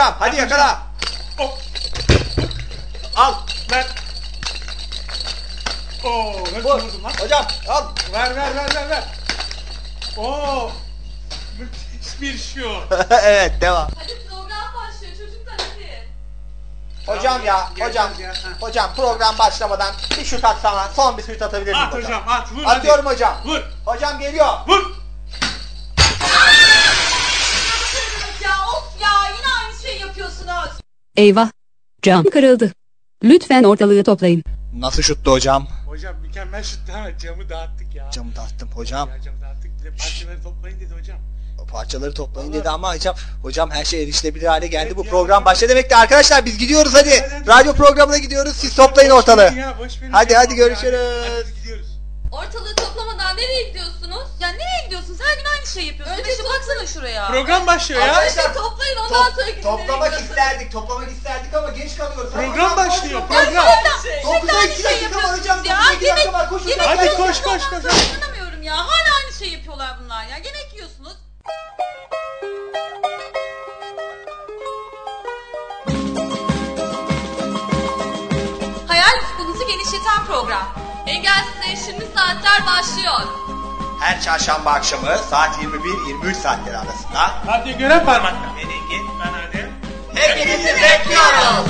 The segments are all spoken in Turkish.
hocam. Hadi yakala. Al. Ver. Oo, nasıl vurdun lan? Hocam al. Ver. Oo. Müthiş bir şut. Evet, devam. Hadi program başlıyor çocuklar hadi. Hocam ya, Gel, hocam. gel. Hocam program başlamadan bir şut atsana. Son bir şut atabilir miyim At hocam, at. Vur Atıyorum hadi. hocam. Vur. Hocam geliyor. Vur. Ya of ya yine aynı şeyi yapıyorsunuz. Eyvah! Cam kırıldı. Lütfen ortalığı toplayın. Nasıl şuttu hocam? Hocam mükemmel şut ama camı dağıttık ya. Camı dağıttım hocam. Ya camı dağıttık. Bir de parçaları toplayın dedi hocam. O parçaları toplayın dedi ama hocam her şey erişilebilir hale geldi. Evet Bu ya, program hocam. başladı demektir. Arkadaşlar biz gidiyoruz hadi. Evet. Radyo programına gidiyoruz. Siz toplayın Boş ortalığı. verin ya, boş verin Hadi ya. hadi görüşürüz. Hadi biz gidiyoruz. Ortalığı toplamadan nereye gidiyorsunuz? Ya nereye gidiyorsunuz? Her gün aynı şey yapıyorsunuz. Önce şu baksana şuraya. Program başlıyor ya. Önce toplayın ondan sonra gidin. Toplamak isterdik ama geç kalıyoruz. Program başlıyor, Ya program. şimdi aynı şey yapıyorsunuz ya. Yemek Hadi yiyorsunuz, koş. ondan sonra inanamıyorum ya. Hala aynı şey yapıyorlar bunlar ya. Yemek yiyorsunuz. Hayal ufkunuzu genişleten program. Engelsiz Şimdi Saatler başlıyor. Her çarşamba akşamı saat 21-23 saatleri arasında Hadi gören parmakla. Meningin, ben hadi. hepinizi bekliyoruz.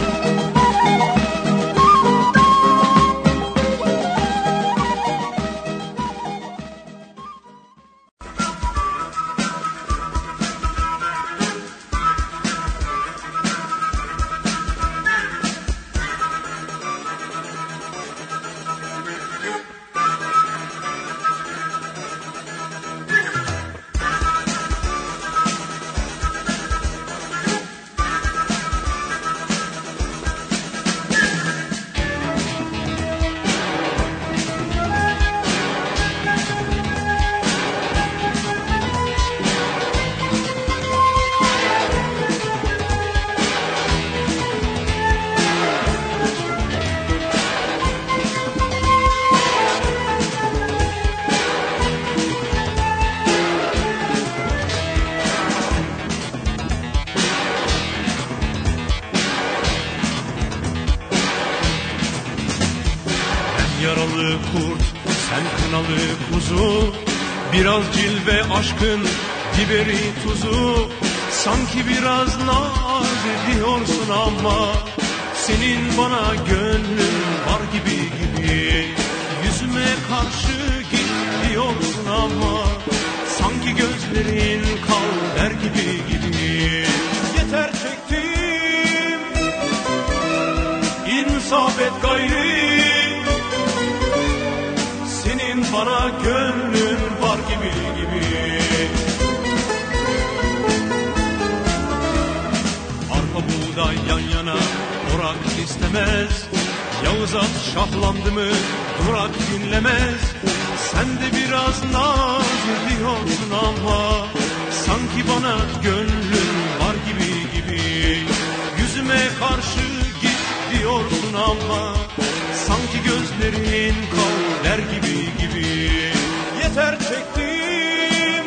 Yaralı kurt, sen kınalı kuzu, biraz cilve aşkın biberi tuzu. Sanki biraz naz ediyorsun ama senin bana gönlün var gibi. Yüzüme karşı git diyorsun ama sanki gözlerin kal der gibi. Yeter çektim, insaf et gayri. Senin bana gönlün var gibi. Arpa buğday yan yana orak istemez. Yağız at şahlandı mı durak dinlemez. Sen de biraz naz ediyorsun ama sanki bana gönlün var gibi. Yüzüme karşı git diyorsun ama sanki gözlerin kal der gibi. Yeter çektim,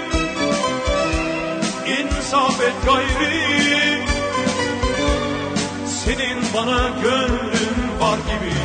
insaf et gayri. Senin bana gönlün var gibi.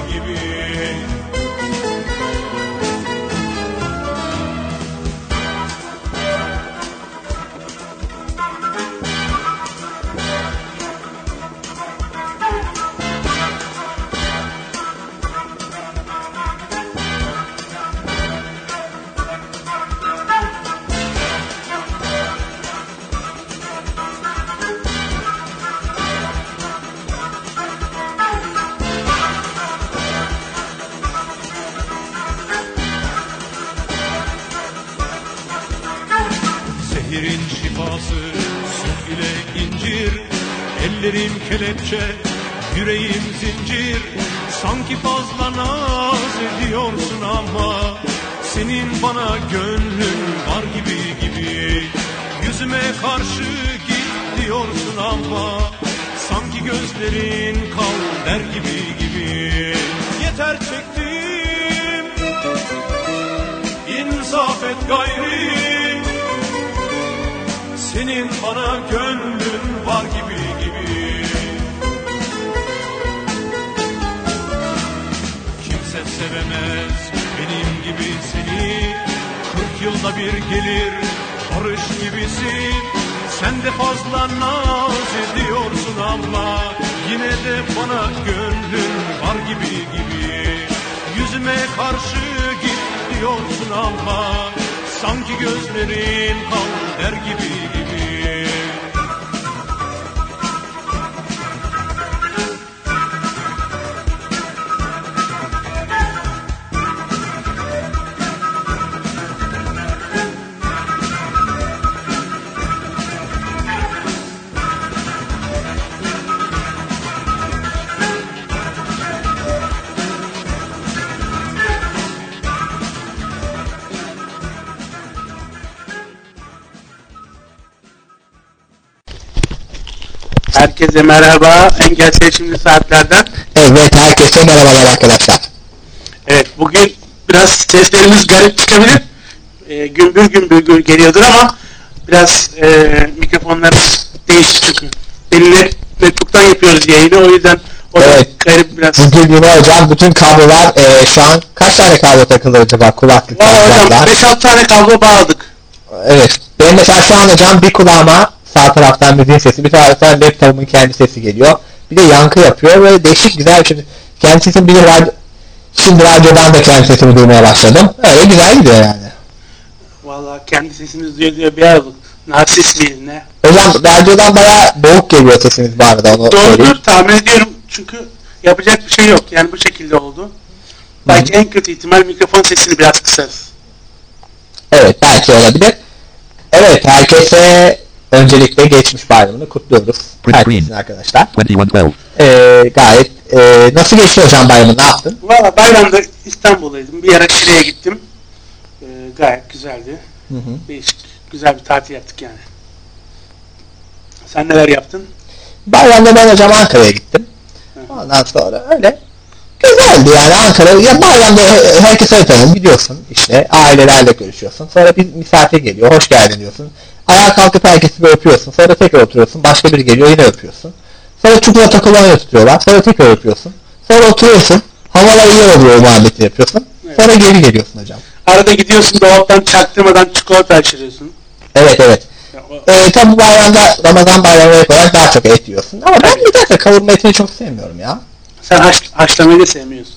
Zehirin şifası süt ile incir. Ellerim kelepçe, yüreğim zincir. Sanki fazla naz ediyorsun ama senin bana gönlün var gibi. Yüzüme karşı git diyorsun ama sanki gözlerin kal der gibi. Yeter çektim, insaf et gayri. Senin bana gönlün var gibi. bana bir gelir. Barış gibisin, sen de fazla naz ediyorsun ama yine de bana gönlün var gibi. Yüzüme karşı git diyorsun ama sanki gözlerin kal der gibi. Herkese merhaba. Engel seçimli saatlerden. Evet, herkese merhabalar arkadaşlar. Evet, bugün biraz seslerimiz garip çıkabilir. Gümbür gümbür geliyordur ama biraz mikrofonlarımız değişik çünkü. Belli netbook'tan yapıyoruz yayını, o yüzden o da Evet. garip biraz. Bugün yine hocam bütün kablolar şu an kaç tane kablo takılı acaba kulaklık Valla hocam kablolar? 5-6 tane kablo bağladık. Evet. Benim mesela şu an hocam bir kulağıma sağ taraftan müziğin sesi, bir taraftan laptopumun kendi sesi geliyor. Bir de yankı yapıyor ve değişik güzel bir şey. Kendi sesim bir de şimdi radyodan da kendi sesimi duymaya başladım. Öyle güzel gidiyor yani. Valla kendi sesimiz duyuyor bir aralık. Narsist miyiz ne? Hocam radyodan bayağı boğuk geliyor sesiniz bu arada, onu söyleyeyim. Doğrudur, tahmin ediyorum çünkü yapacak bir şey yok. Yani bu şekilde oldu. Belki en kötü ihtimal mikrofon sesini biraz kısarız. Evet, belki olabilir. Evet, herkese öncelikle geçmiş bayramını kutluyoruz. Herkesin arkadaşlar. 2112. Gayet nasıl geçti hocam bayramı, ne yaptın? Valla bayramda İstanbul'daydım. Bir ara Şile'ye gittim. Gayet güzeldi. Değişik, güzel bir tatil yaptık yani. Sen neler yaptın? Bayramda ben hocam Ankara'ya gittim. Ondan sonra öyle güzeldi yani Ankara. Ya bayramda herkes öyle tanıyor, gidiyorsun işte ailelerle görüşüyorsun. Sonra bir misafir geliyor, hoş geldin diyorsun. Ayağa kalkıp herkesi bir öpüyorsun. Sonra tekrar oturuyorsun. Başka biri geliyor, yine öpüyorsun. Sonra çikolata kolonya tutuyorlar. Sonra tekrar öpüyorsun. Sonra oturuyorsun. Havalar iyi oluyor, muhabbeti yapıyorsun. Sonra geri geliyorsun hocam. Arada gidiyorsun, dolaptan çaktırmadan çikolata açırıyorsun. Evet. Tabi bayramda, Ramazan bayramı olarak daha çok et yiyorsun. Ama ben nedense kavurma etini çok sevmiyorum ya. Sen haşlamayı da sevmiyorsun.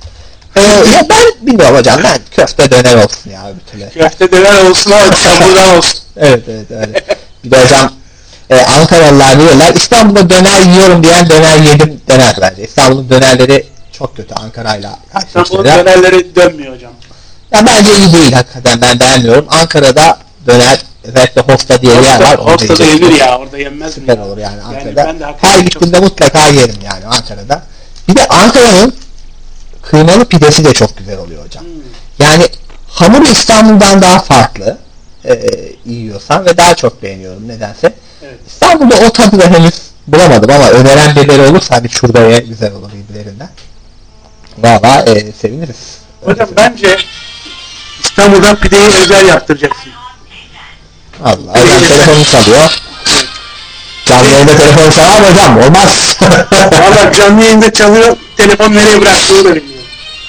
Ya ben bilmiyorum hocam, ben köfte döner olsun ya bir türlü. Köfte döner olsun ama çamurdan olsun. Evet öyle. Bir de hocam Ankaralılar biliyorlar, İstanbul'da döner yiyorum diyen döner yedim dener bence. İstanbul'un dönerleri çok kötü Ankara'yla İstanbul'un karşılaştırınca. dönerleri dönmüyor hocam. Ya bence iyi değil hakikaten, ben beğenmiyorum. Ankara'da döner, özellikle Hosta diye bir yer var. Hosta'da yenir ya, orada yenmez mi? Süper olur yani Ankara'da. Ben de hakikaten Her çok gittiğimde mutlaka yerim yani Ankara'da. Bir de Ankara'nın kıymalı pidesi de çok güzel oluyor hocam. Yani hamuru İstanbul'dan daha farklı yiyorsan ve daha çok beğeniyorum nedense. Evet. İstanbul'da o tadı da henüz bulamadım ama öneren birileri olursa hani şuraya güzel olur birbirlerinden. Valla seviniriz. Hocam bence İstanbul'dan pideyi özel yaptıracaksın. Allah hocam telefonu çalıyor. Canlı yayında telefonu çalar mı hocam? Olmaz. Valla canlı yayında çalıyor, telefon nereye bıraktığını da bilmiyorum.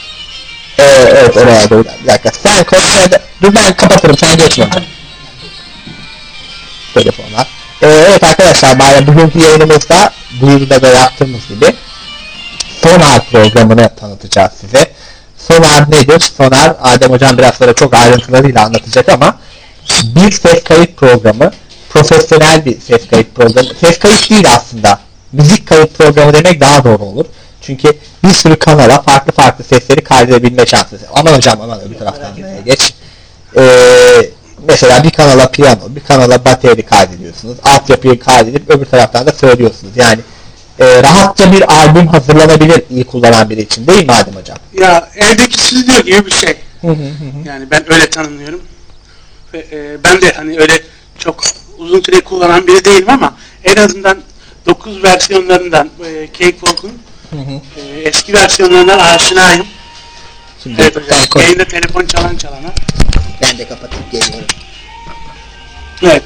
Evet oraya doğru. Bir dakika. Sen konuşmaya dur, ben kapatırım, sen geçme. Telefonlar. Evet arkadaşlar, bugünkü yayınımızda duyuruda da yaptığımız gibi Sonar programını tanıtacağız size. Sonar nedir? Sonar, Adem hocam biraz sonra çok ayrıntılarıyla anlatacak ama bir ses kayıt programı, profesyonel bir ses kayıt programı. Ses kayıt değil aslında. Müzik kayıt programı demek daha doğru olur. Çünkü bir sürü kanala farklı sesleri kaydedebilme şansı. Aman hocam aman, öbür taraftan geç. Mesela bir kanala piyano, bir kanala bateri kaydediyorsunuz. Altyapıyı kaydedip öbür taraftan da söylüyorsunuz. Yani rahatça bir albüm hazırlanabilir iyi kullanan biri için, değil mi Adem hocam? Ya evdeki stüdyo gibi bir şey. Yani ben öyle tanımlıyorum. Ve, ben de hani öyle çok uzun süre kullanan biri değilim ama en azından 9 versiyonlarından Cakefolk'un eski versiyonlarından aşinayım. Şimdi Evet hocam. Yayında telefon çalana. ben de kapatıp geliyorum. Evet.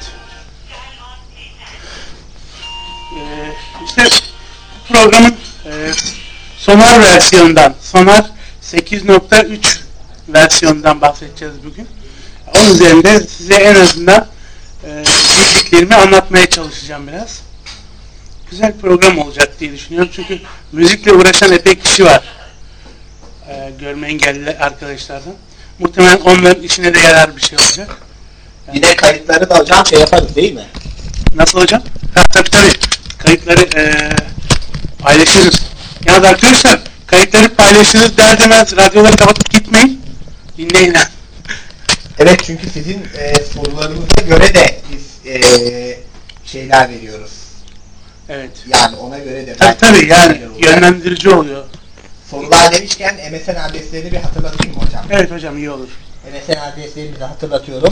İşte programın Sonar versiyonundan, Sonar 8.3 versiyonundan bahsedeceğiz bugün. Onun üzerinde size en azından bildiklerimi anlatmaya çalışacağım biraz. Güzel bir program olacak diye düşünüyorum. Çünkü müzikle uğraşan epey kişi var. Görme engelli arkadaşlardan. Muhtemelen onların işine de yarar bir şey olacak. Bir de kayıtları da hocam yaparız değil mi? Nasıl hocam? Tabii. Kayıtları paylaşırız. Yalnız arkadaşlar kayıtları paylaşırız der demez radyoları kapatıp gitmeyin. Dinleyin. Evet, çünkü sizin sorularınıza göre de biz şeyler veriyoruz. Evet. Yani ona göre de. Tabii yani yönlendirici oluyor. Sorular demişken MSN adreslerini bir hatırlatayım mı hocam? Evet hocam, iyi olur. MSN adreslerimizi hatırlatıyorum.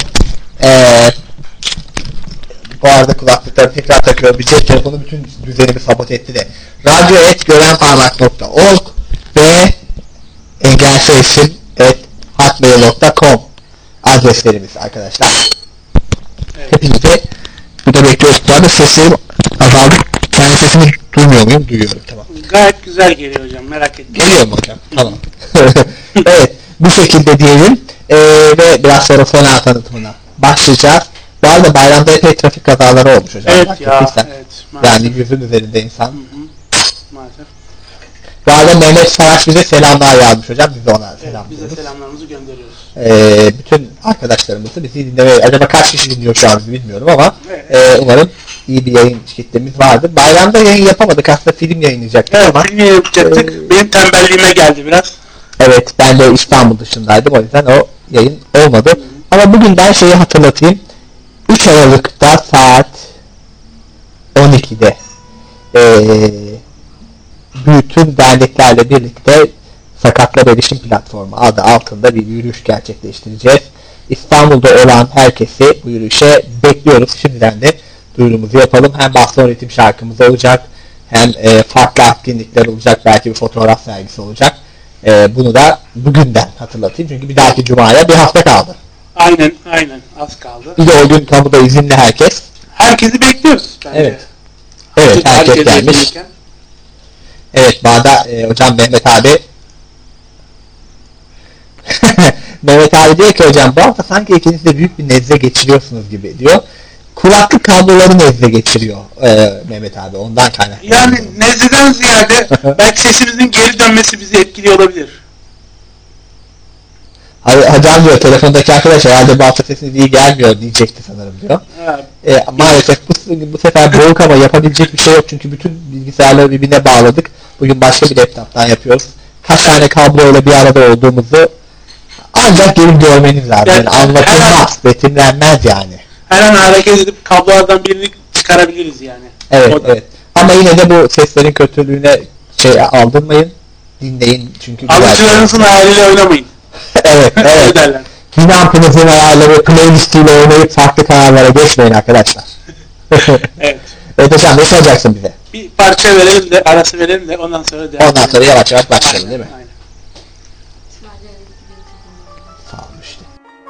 Bu arada kulaklıkları tekrar takıyorum. Bir cep telefonu bütün düzenimi sabote etti de. radyo@görenparmak.org ve engelsizsin@hotmail.com adreslerimiz arkadaşlar. Evet. Hepinize burada bekliyoruz. Bu arada seslerim azaldı. Kendi sesimi duymuyor muyum? Duyuyorum. Tamam. Gayet güzel geliyor hocam. Merak etmeyin. Geliyor mu hocam? Tamam. Evet. Bu şekilde diyelim. Ve biraz sonra Sonar tanıtımına başlayacağız. Bu arada bayramda epey trafik kazaları olmuş hocam. Evet ya. Evet, yani yüzün üzerinde insan. Hı. Maalesef. Bu arada Mehmet Saraç bize selamlar yazmış hocam. Biz de ona selamlıyoruz. Biz de selamlarımızı gönderiyoruz. Bütün arkadaşlarımızı bizi dinlemeye, acaba kaç kişi dinliyor şu an bizi bilmiyorum ama umarım iyi bir yayın kitlemiz vardır. Bayramda yayın yapamadık. Aslında film yayınlayacaktık ama. Film yapacaktık. Benim tembelliğime geldi biraz. Evet, ben de İstanbul dışındaydım. O yüzden o yayın olmadı. Ama bugün ben şeyi hatırlatayım. 3 Aralık'ta saat 12'de bütün derneklerle birlikte Sakatlar Erişim Platformu adı altında bir yürüyüş gerçekleştireceğiz. İstanbul'da olan herkesi bu yürüyüşe bekliyoruz. Şimdiden de duyurumuzu yapalım. Hem baston ritim şarkımız olacak, hem farklı etkinlikler olacak, belki bir fotoğraf sergisi olacak. Bunu da bugünden hatırlatayım. Çünkü bir dahaki Cuma'ya bir hafta kaldı. Aynen. Az kaldı. Bir de o gün kamuda izinli herkes. Herkesi bekliyoruz bence. Evet, herkes gelmiş. Izinliyken. Evet, Bağda hocam Mehmet abi Mehmet abi diyor ki hocam bu hafta sanki ikiniz de büyük bir nezle geçiriyorsunuz gibi diyor. Kulaklık kabloları nezle geçiriyor Mehmet abi, ondan kaynaklı. Yani nezleden ziyade belki sesimizin geri dönmesi bizi etkiliyor olabilir. Hocam diyor telefondaki arkadaş herhalde bu hafta sesiniz iyi gelmiyor diyecekti sanırım diyor. Maalesef bu sefer boğuk ama yapabilecek bir şey yok çünkü bütün bilgisayarları birbirine bağladık. Bugün başka bir laptop'tan yapıyoruz. Kaç tane kabloyla bir arada olduğumuzu ancak gelip görmeniz lazım. Yani anlatılmaz, betimlenmez yani. Her an hareket edip kablolardan birini çıkarabiliriz yani. Evet. Ama yine de bu seslerin kötülüğüne aldırmayın. Dinleyin çünkü. Alıcılarınızın hayaliyle oynamayın. Evet. Dinampınızın ayarları playlistiyle oynayıp farklı kanallara geçmeyin arkadaşlar. Evet. Evet hocam, ne soracaksın bize? Bir parça verelim de, arası verelim de ondan sonra devam edelim. Ondan sonra yavaş yavaş başlayalım değil mi? Aynen. Sağ olun işte.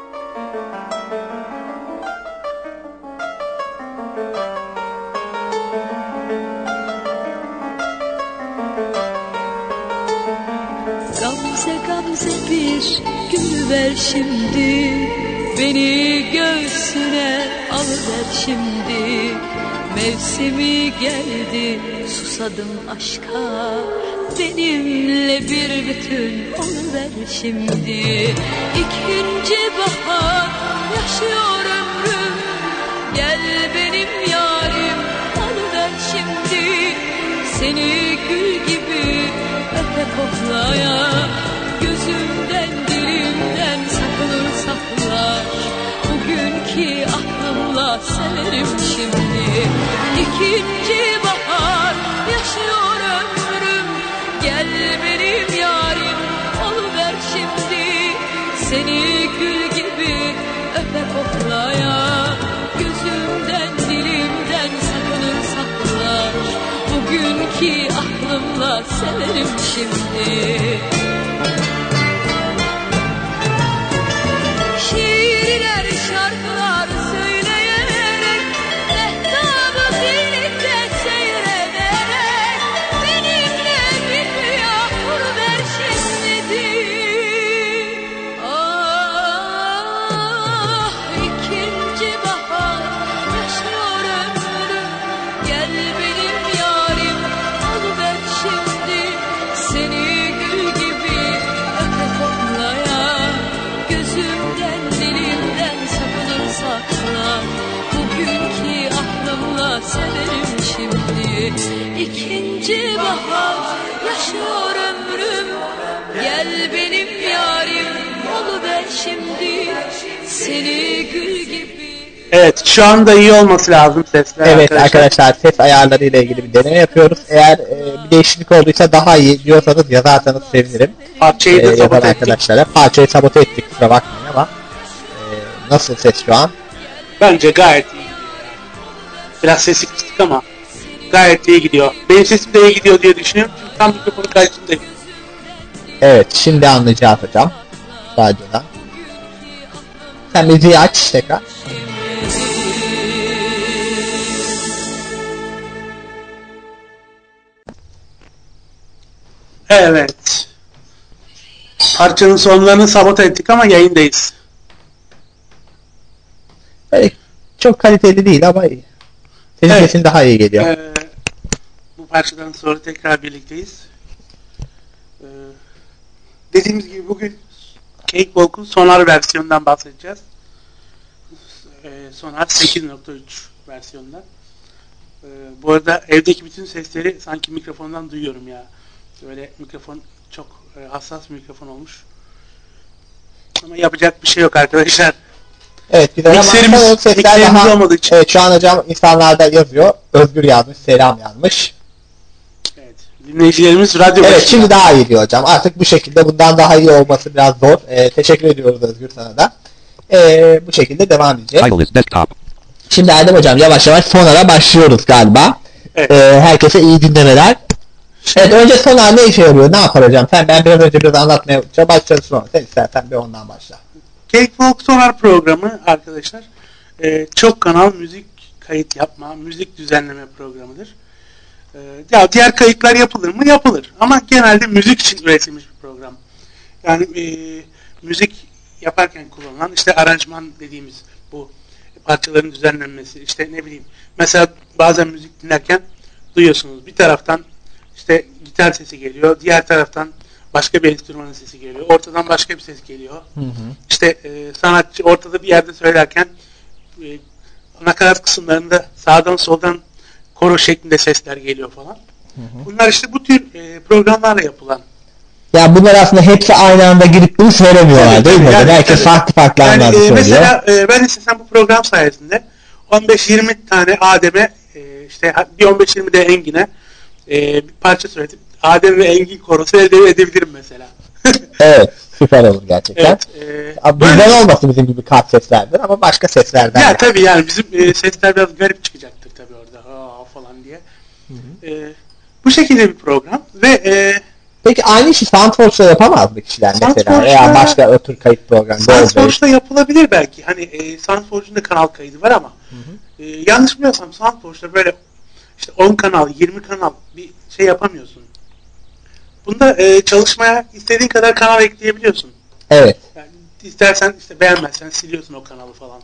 Gamze bir gül ver şimdi, beni göğsüne alıver şimdi. Mevsimi geldi, susadım aşka, benimle bir bütün oluver şimdi. İkinci bahar yaşıyor ömrüm, gel benim yarim oluver şimdi. Seni gül gibi öpe koklaya, gözümden dilimden sakınır saklar. Bugünkü aklımla severim şimdi. İkinci bahar yaşıyor ömrüm, gel benim yarim oluver şimdi. Seni gül gibi öpe koklaya, gözümden dilimden sakınır saklar. Bugünkü aklımla severim şimdi. Şiirler, şarkılar söyleyerek, mehtabı birlikte seyrederek, benimle bir rüya kuruver şimdi. Ah, ikinci bahar yaşıyor ömrüm. Gel benim yarim oluver şimdi seni gül gibi. Evet, şu anda iyi olması lazım sesler. Evet arkadaşlar, ses ayarları ile ilgili bir deneme yapıyoruz. Eğer bir değişiklik olduysa daha iyi diyorsanız yazarsanız sevinirim. Parçayı da sabote ettik. Arkadaşlara. Parçayı sabote ettik, kusura bakmayın ama nasıl ses şu an? Bence gayet iyi. Biraz sesi kısık ama gayet iyi gidiyor. Benim sesim de iyi gidiyor diye düşünüyorum. Çünkü tam mikrofonu karşısındayım. Evet, şimdi anlayacağız hocam. Radyodan. Sen müziği aç tekrar. Evet. Parçanın sonlarını sabote ettik ama yayındayız. Böyle çok kaliteli değil ama iyi. Senin Evet. sesin daha iyi geliyor. Bu parçadan sonra tekrar birlikteyiz. Dediğimiz gibi bugün Cakewalk'un Sonar versiyonundan bahsedeceğiz. Sonar 8.3 versiyonundan. Bu arada evdeki bütün sesleri sanki mikrofondan duyuyorum ya. Böyle mikrofon çok hassas bir mikrofon olmuş. Ama yapacak bir şey yok arkadaşlar. Evet, güzel Mikserimiz- ama sesler mikserimiz daha... olmadığı için. Evet, şu an hocam insanlarda yazıyor. Özgür yazmış, selam yazmış. Evet. Dinleyicilerimiz radyo Evet, başında. şimdi daha iyi diyor hocam. Artık bu şekilde, bundan daha iyi olması biraz zor. Teşekkür ediyoruz Özgür sana da. Bu şekilde devam edeceğiz. Title is desktop. Şimdi Erdem hocam yavaş yavaş Sonar'a başlıyoruz galiba. Evet. Herkese iyi dinlemeler. Evet, önce Sonar ne işe yarıyor? Ne yapar hocam? Ben biraz önce anlatmaya başladım sonra. Sen istersen bir ondan başla. Cakewalk Sonar programı arkadaşlar çok kanal müzik kayıt yapma, müzik düzenleme programıdır. Ya diğer kayıtlar yapılır mı? Yapılır. Ama genelde müzik için üretilmiş bir program. Yani müzik yaparken kullanılan işte aranjman dediğimiz bu parçaların düzenlenmesi, işte ne bileyim mesela bazen müzik dinlerken duyuyorsunuz bir taraftan işte gitar sesi geliyor, diğer taraftan başka bir enstrümanın sesi geliyor, ortadan başka bir ses geliyor. İşte sanatçı ortada bir yerde söylerken nakarat kısımlarında sağdan soldan koro şeklinde sesler geliyor falan. Bunlar işte bu tür programlarla yapılan. Ya bunlar aslında hepsi aynı anda girip bunu söylemiyorlar Tabii, değil mi? yani, Herkes tabii. farklı anlarda söylüyor. Mesela ben istesem bu program sayesinde 15-20 tane Adem'e işte bir 15-20 de Engin'e bir parça söyletip Adem ve Engin korosu elde edebilirim mesela. Evet, süper olur gerçekten. Evet, Abi bizden olmasın bizim gibi kart seslerden ama başka seslerden. ya tabii yani bizim sesler biraz garip çıkacaktır tabii orada falan diye. Bu şekilde bir program ve Peki aynı işi Soundforge'da yapamaz mı kişiler mesela? Soundforge'da- Veya başka ötür kayıt programı. Soundforge'da yapılabilir belki. Hani Soundforge'un da kanal kaydı var ama yanlış bilmiyorsam Soundforge'da böyle işte 10 kanal, 20 kanal bir şey yapamıyorsun. Bunda çalışmaya istediğin kadar kanal ekleyebiliyorsun. Evet. Yani istersen işte beğenmezsen siliyorsun o kanalı falan.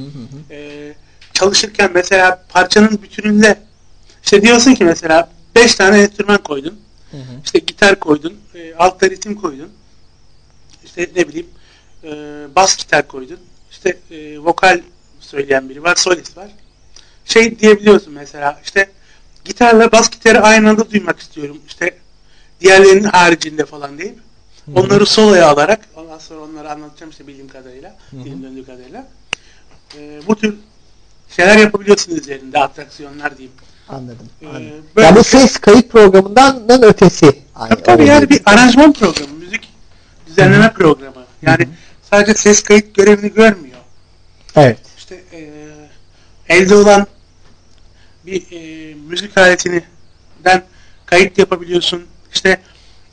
Çalışırken mesela parçanın bütününde işte diyorsun ki mesela 5 tane enstrüman koydun. İşte gitar koydun, altta ritim koydun. İşte ne bileyim bas gitar koydun. İşte vokal söyleyen biri var, solist var. Şey diyebiliyorsun mesela işte gitarla bas gitarı aynı anda duymak istiyorum. İşte diğerlerinin haricinde falan deyip onları soloya alarak ondan sonra onları anlatacağım işte bildiğim kadarıyla, dilim döndüğü kadarıyla. Bu tür şeyler yapabiliyorsun üzerinde, atraksiyonlar diyeyim. Anladım. Böyle Ya bu ses kayıt programından ötesi. tabii yani bir aranjman programı, müzik düzenleme programı. Yani sadece ses kayıt görevini görmüyor. Evet. İşte elde olan bir müzik aletinden kayıt yapabiliyorsun. İşte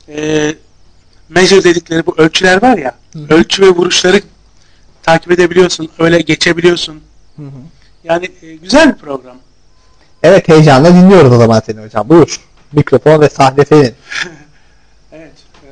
measure dedikleri bu ölçüler var ya, ölçü ve vuruşları takip edebiliyorsun, öyle geçebiliyorsun. Yani güzel bir program. Evet, heyecanla dinliyoruz o zaman seni hocam. Buyur. Mikrofon ve sahne senin. Evet.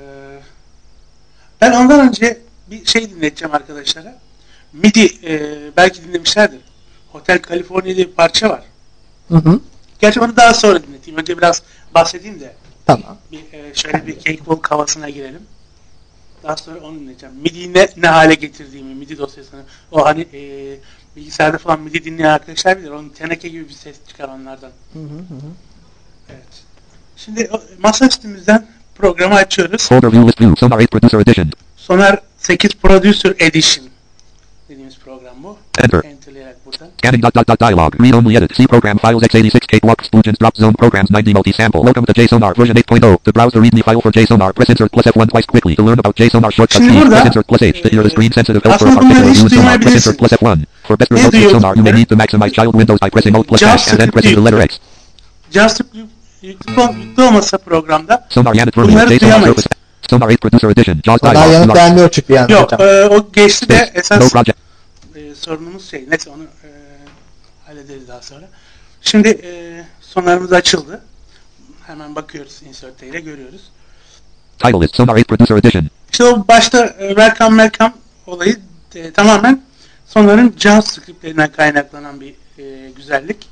Ben ondan önce bir şey dinleteceğim arkadaşlara. MIDI belki dinlemişlerdir. Hotel California diye bir parça var. Gerçi onu daha sonra dinleteyim. Önce biraz bahsedeyim de. Tamam. Şöyle bir Cakewalk havasına girelim. Daha sonra onu dinleyeceğim. MIDI'yi ne hale getirdiğimi, MIDI dosyasını. O hani bilgisayarda falan MIDI dinleyen arkadaşlar bilir. Onun teneke gibi bir ses çıkar onlardan. Evet. Şimdi masa üstümüzden programı açıyoruz. Folder view list view. Sonar 8 Producer Edition. Sonar 8 Producer Edition dediğimiz program bu. Enter. Enterlayarak buradan. Scanning dialog. Read only edit. C program files x86 Kate Walk Explosions drop zone programs 90 multi-sample. Welcome to JSONAR version 8.0. To browse the readme file for JSONAR, press insert plus F1 twice quickly. To learn about JSONAR shortcut Şimdi keys, burada, press insert plus H. To hear the screen sensitive help for a aslında bunları particular hiç view in Sonar, press duymayabilirsin. insert plus F1. For better Ne results with duyuyorsun Sonar, you may burada? need to maximize child windows by pressing Alt plus Dash and then pressing the letter X. JavaScript yüklü olmasa programda Sonar Yanit version. bunları JSONAR duyamayız. surface. Sonar 8 Producer Edition. JAWS Ondan dialog. yanıt Sonar. vermiyor çünkü yani Yok, hocam. o geçti de No esas project. sorunumuz şey. Neyse onu hallederiz daha sonra. Şimdi sonarımız açıldı. Hemen bakıyoruz insert ile görüyoruz. Title list. Sonar 8 Producer Edition. İşte o başta welcome olayı tamamen sonarın JavaScript'lerinden kaynaklanan bir güzellik.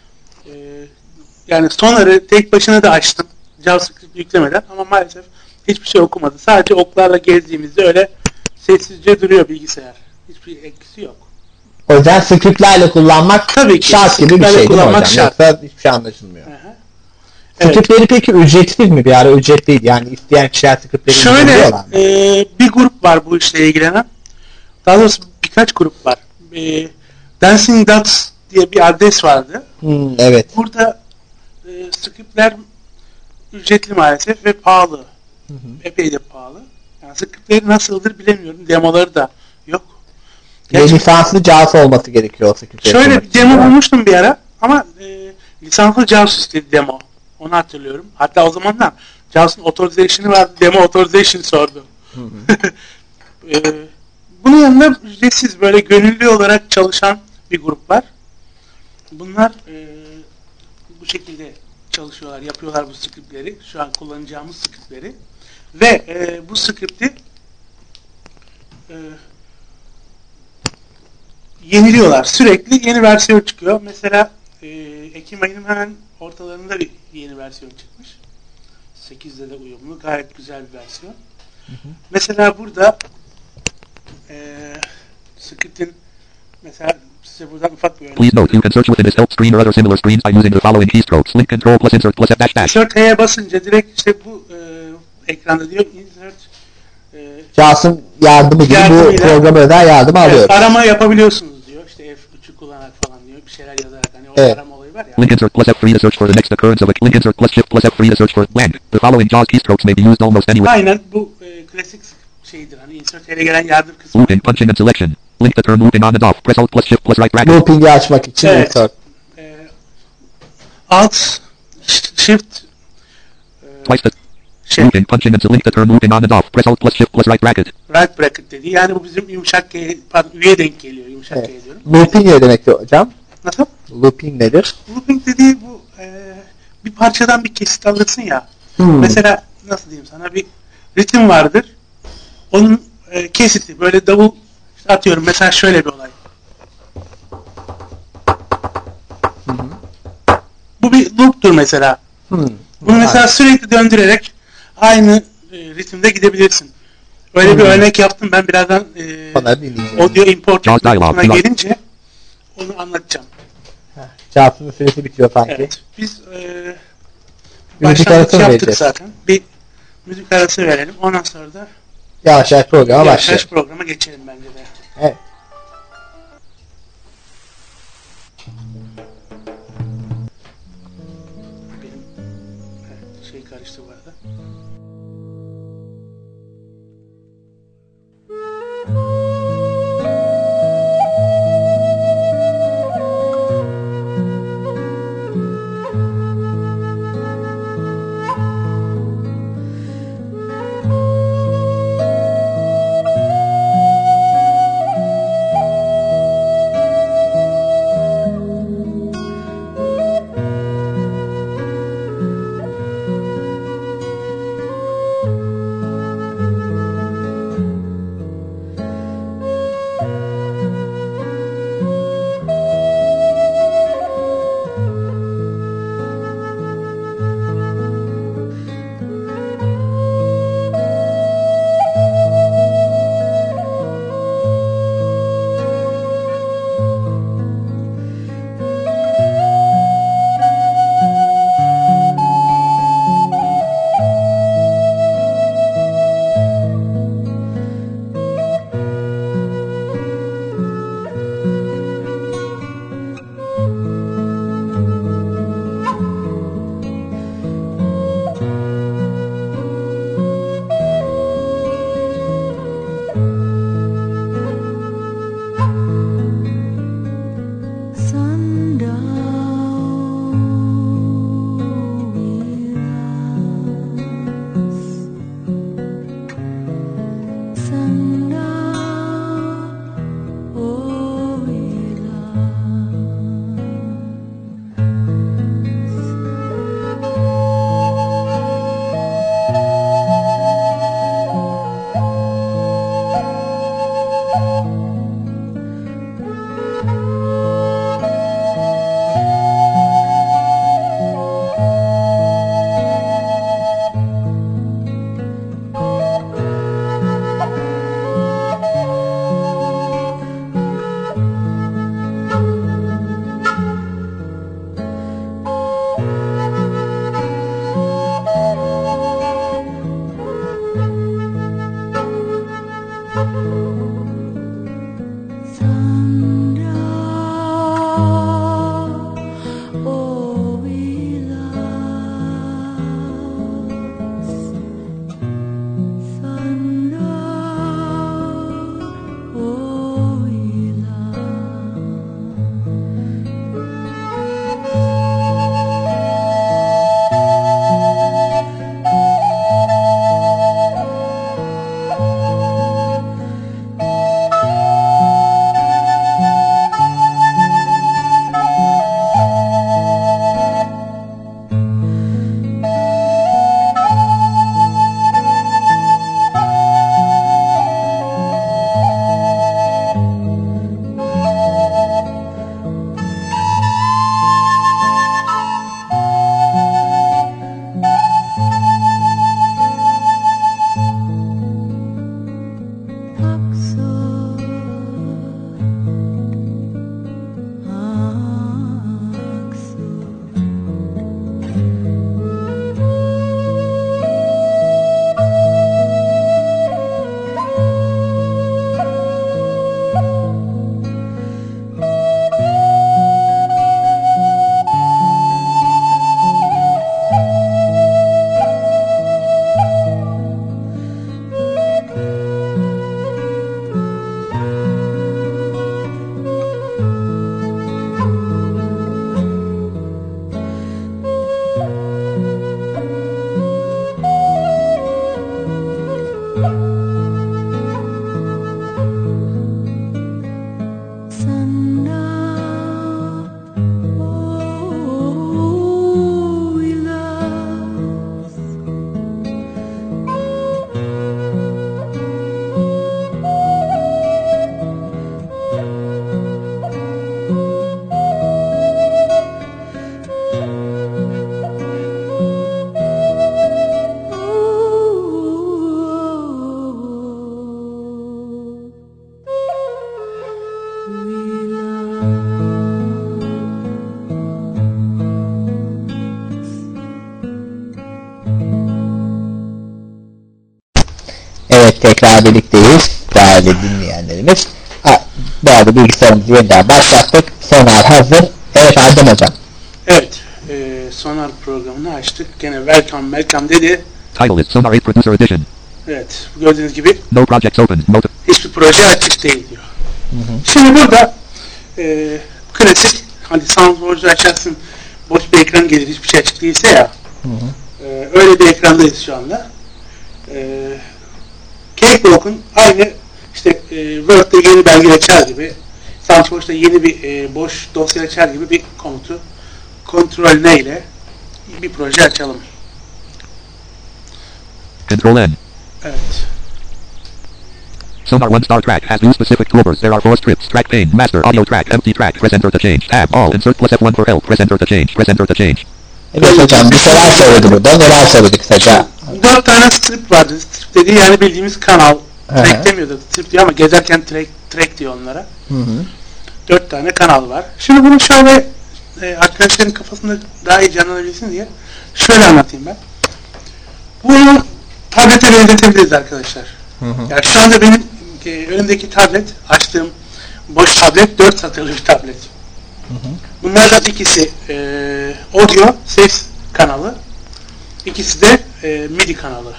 Yani sonarı tek başına da açtım. JavaScript yüklemeden ama maalesef hiçbir şey okumadı. Sadece oklarla gezdiğimizde öyle sessizce duruyor bilgisayar. Hiçbir etkisi yok. O yüzden scriptlerle kullanmak Tabii ki, şart gibi bir scriptlerle şey değil mi kullanmak hocam? şart. Yoksa hiçbir şey anlaşılmıyor. Evet. Scriptleri peki ücretsiz mi? Bir ara ücretliydi. Yani isteyen kişiler scriptleri Şöyle indiriyorlar mı? bir grup var bu işle ilgilenen. Daha doğrusu birkaç grup var. Dancing Dots diye bir adres vardı. Evet. Burada scriptler ücretli maalesef ve pahalı. Epey de pahalı. Yani scriptleri nasıldır bilemiyorum. Demoları da yok. Ve lisanslı JAWS olması gerekiyor o scriptleri. Şöyle bir demo bulmuştum bir ara ama lisanslı JAWS istedi demo. Onu hatırlıyorum. Hatta o zamanlar JAWS'ın authorization'ı vardı. Demo authorization sordu. Bunun yanında ücretsiz böyle gönüllü olarak çalışan bir grup var. Bunlar bu şekilde çalışıyorlar, yapıyorlar bu scriptleri. Şu an kullanacağımız scriptleri. Ve bu script'i yeniliyorlar. Sürekli yeni versiyon çıkıyor. Mesela Ekim ayının hemen ortalarında bir yeni versiyon çıkmış. 8'de de uyumlu. Gayet güzel bir versiyon. Mesela burada script'in mesela size buradan ufak bir örnek. Please note you can search within this help screen or other similar screens by using the following keystrokes. Link control plus insert plus F dash dash. Insert T'ye basınca direkt işte bu ekranda diyor insert JAWS'ın yardımı gibi bu Yardımıyla- programa özel yardım alıyoruz. arama yapabiliyorsunuz diyor. İşte F3'ü kullanarak falan diyor. Bir şeyler yazarak hani o Evet. arama olayı var ya. Link insert plus F3 to search for the next occurrence of a link insert plus shift plus F3 to search for blank. The following JAWS keystrokes may be used almost anywhere. Aynen bu klasik şeydir. Hani insert T'ye gelen yardım kısmı. Looping, punching and selection. Link the term looping on and off. Press Alt plus Shift plus right bracket. Looping'i açmak için Evet. insert. Alt Shift Twice the şey, looping, punching and link the term looping on and off. Press Alt plus Shift plus right bracket. right bracket dediği. Yani bu bizim yumuşak G, pardon, üye denk geliyor. Yumuşak Evet. G diyorum. Looping ne demekti hocam? Nasıl? Looping nedir? Looping dediği bu bir parçadan bir kesit alırsın ya. Mesela nasıl diyeyim sana bir ritim vardır. Onun kesiti böyle davul işte atıyorum. Mesela şöyle bir olay. Bu bir loop'tur mesela. Bunu mesela sürekli döndürerek aynı ritimde gidebilirsin. Öyle bir örnek yaptım ben birazdan Onları dinleyeceğim. audio import Just dialogue. kısmına gelince onu anlatacağım. JAWS'ın süresi bitiyor sanki. Evet. Biz Müzik başlangıç arası mı yaptık vereceğiz? zaten. Bir müzik arası verelim. Ondan sonra da Yavaş yavaş programa yavaş başlayalım. yavaş programa geçelim bence de. Evet. Benim şey karıştı bu arada. Evet, tekrar birlikteyiz değerli dinleyenlerimiz. Bu arada bilgisayarımızı yeniden başlattık. Sonar hazır. Evet Adem Hocam. Evet, Sonar programını açtık. Gene welcome dedi. Title is Sonar 8 Producer Edition. Evet, gördüğünüz gibi No projects open. hiçbir proje açık değil diyor. Şimdi burada klasik, hani SoundForge'u açarsın, boş bir ekran gelir, hiçbir şey açık değilse ya. Öyle bir ekrandayız şu anda. Cakewalk'un aynı işte Word'de yeni belge açar gibi, SoundForge'da yeni bir boş dosya açar gibi bir komutu Ctrl N ile bir proje açalım. Control N. Evet. Sonar 1 star track has new specific toolbars. There are 4 strips. Track pane, master, audio track, empty track. Press enter to change. Tab, all, insert plus F1 for help. Press enter to change. Press enter to change. Evet hocam, bir şeyler söyledi burada. Neler söyledik kısaca? 4 tane strip vardı. Strip dediği yani bildiğimiz kanal. Track demiyordu. Strip diyor ama gezerken track diyor onlara. 4 tane kanal var. Şimdi bunu şöyle arkadaşların kafasında daha iyi canlanabilsin diye şöyle anlatayım ben. Bunu tablete benzetebiliriz arkadaşlar. Yani şu anda benim önümdeki tablet, açtığım boş tablet 4 satırlı bir tablet. Bunlardan ikisi audio, ses kanalı, ikisi de MIDI kanalı.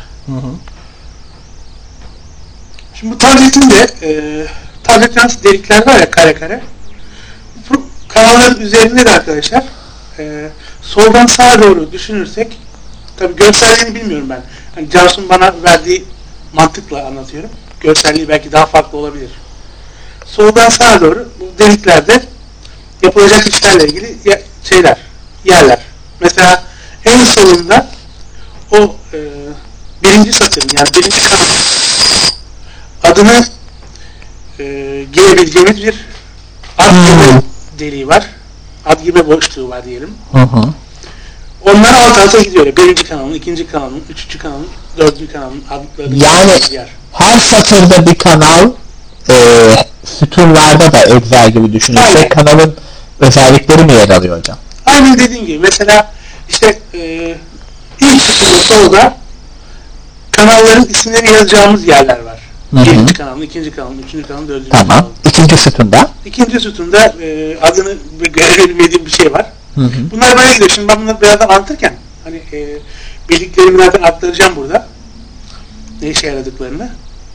Şimdi bu tabletin de tabletin nasıl delikler var ya, kare kare. Bu kanalların üzerinde de arkadaşlar soldan sağa doğru düşünürsek, tabi görselliğini bilmiyorum ben. Hani Cansu'nun bana verdiği mantıkla anlatıyorum. Görselliği belki daha farklı olabilir. Soldan sağa doğru bu deliklerde yapılacak işlerle ilgili yerler. Mesela en solunda o birinci satırın, yani birinci kanal adını girebileceğimiz bir ad girme deliği var. Ad girme boşluğu var diyelim. Onlar alt alta gidiyor. Birinci kanalın, ikinci kanalın, üçüncü kanalın, dördüncü kanalın adlarını yani yer. Her satırda bir kanal, sütunlarda da Excel gibi düşünürsek kanalın özellikleri mi yer alıyor hocam? Aynen dediğin gibi. Mesela işte ilk sütunda solda kanalların isimlerini yazacağımız yerler var. Birinci kanalın, ikinci kanalın, üçüncü kanalın, dördüncü kanalın. Tamam. İkinci sütunda? İkinci sütunda adını görebilmediğim bir şey var. Bunlar böyle gidiyor. Şimdi ben bunları birazdan anlatırken hani bildiklerimi zaten aktaracağım burada. Ne işe yaradıklarını.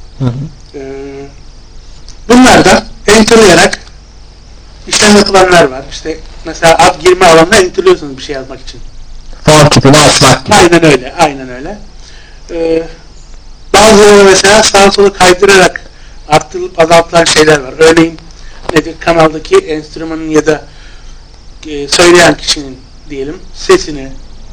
Bunlardan enterlayarak işlem yapılanlar var. İşte mesela ad girme alanına enterliyorsunuz bir şey yazmak için. Form tipini açmak gibi. Aynen öyle. Aynen öyle. Bazıları mesela sağa sola kaydırarak arttırılıp azaltılan şeyler var. Örneğin nedir? Kanaldaki enstrümanın ya da söyleyen kişinin diyelim sesini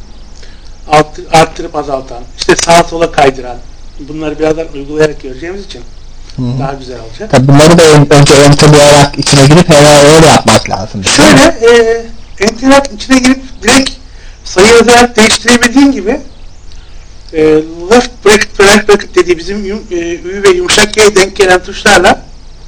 arttırıp azaltan, işte sağa sola kaydıran, bunları birazdan uygulayarak göreceğimiz için daha güzel olacak. Tabii bunları da önce enterlayarak içine girip hemen öyle yapmak lazım. Şöyle enterlayarak içine girip direkt sayı yazarak değiştirebildiğin gibi left bracket ve right bracket dediği bizim ü ve yumuşak G'ye denk gelen tuşlarla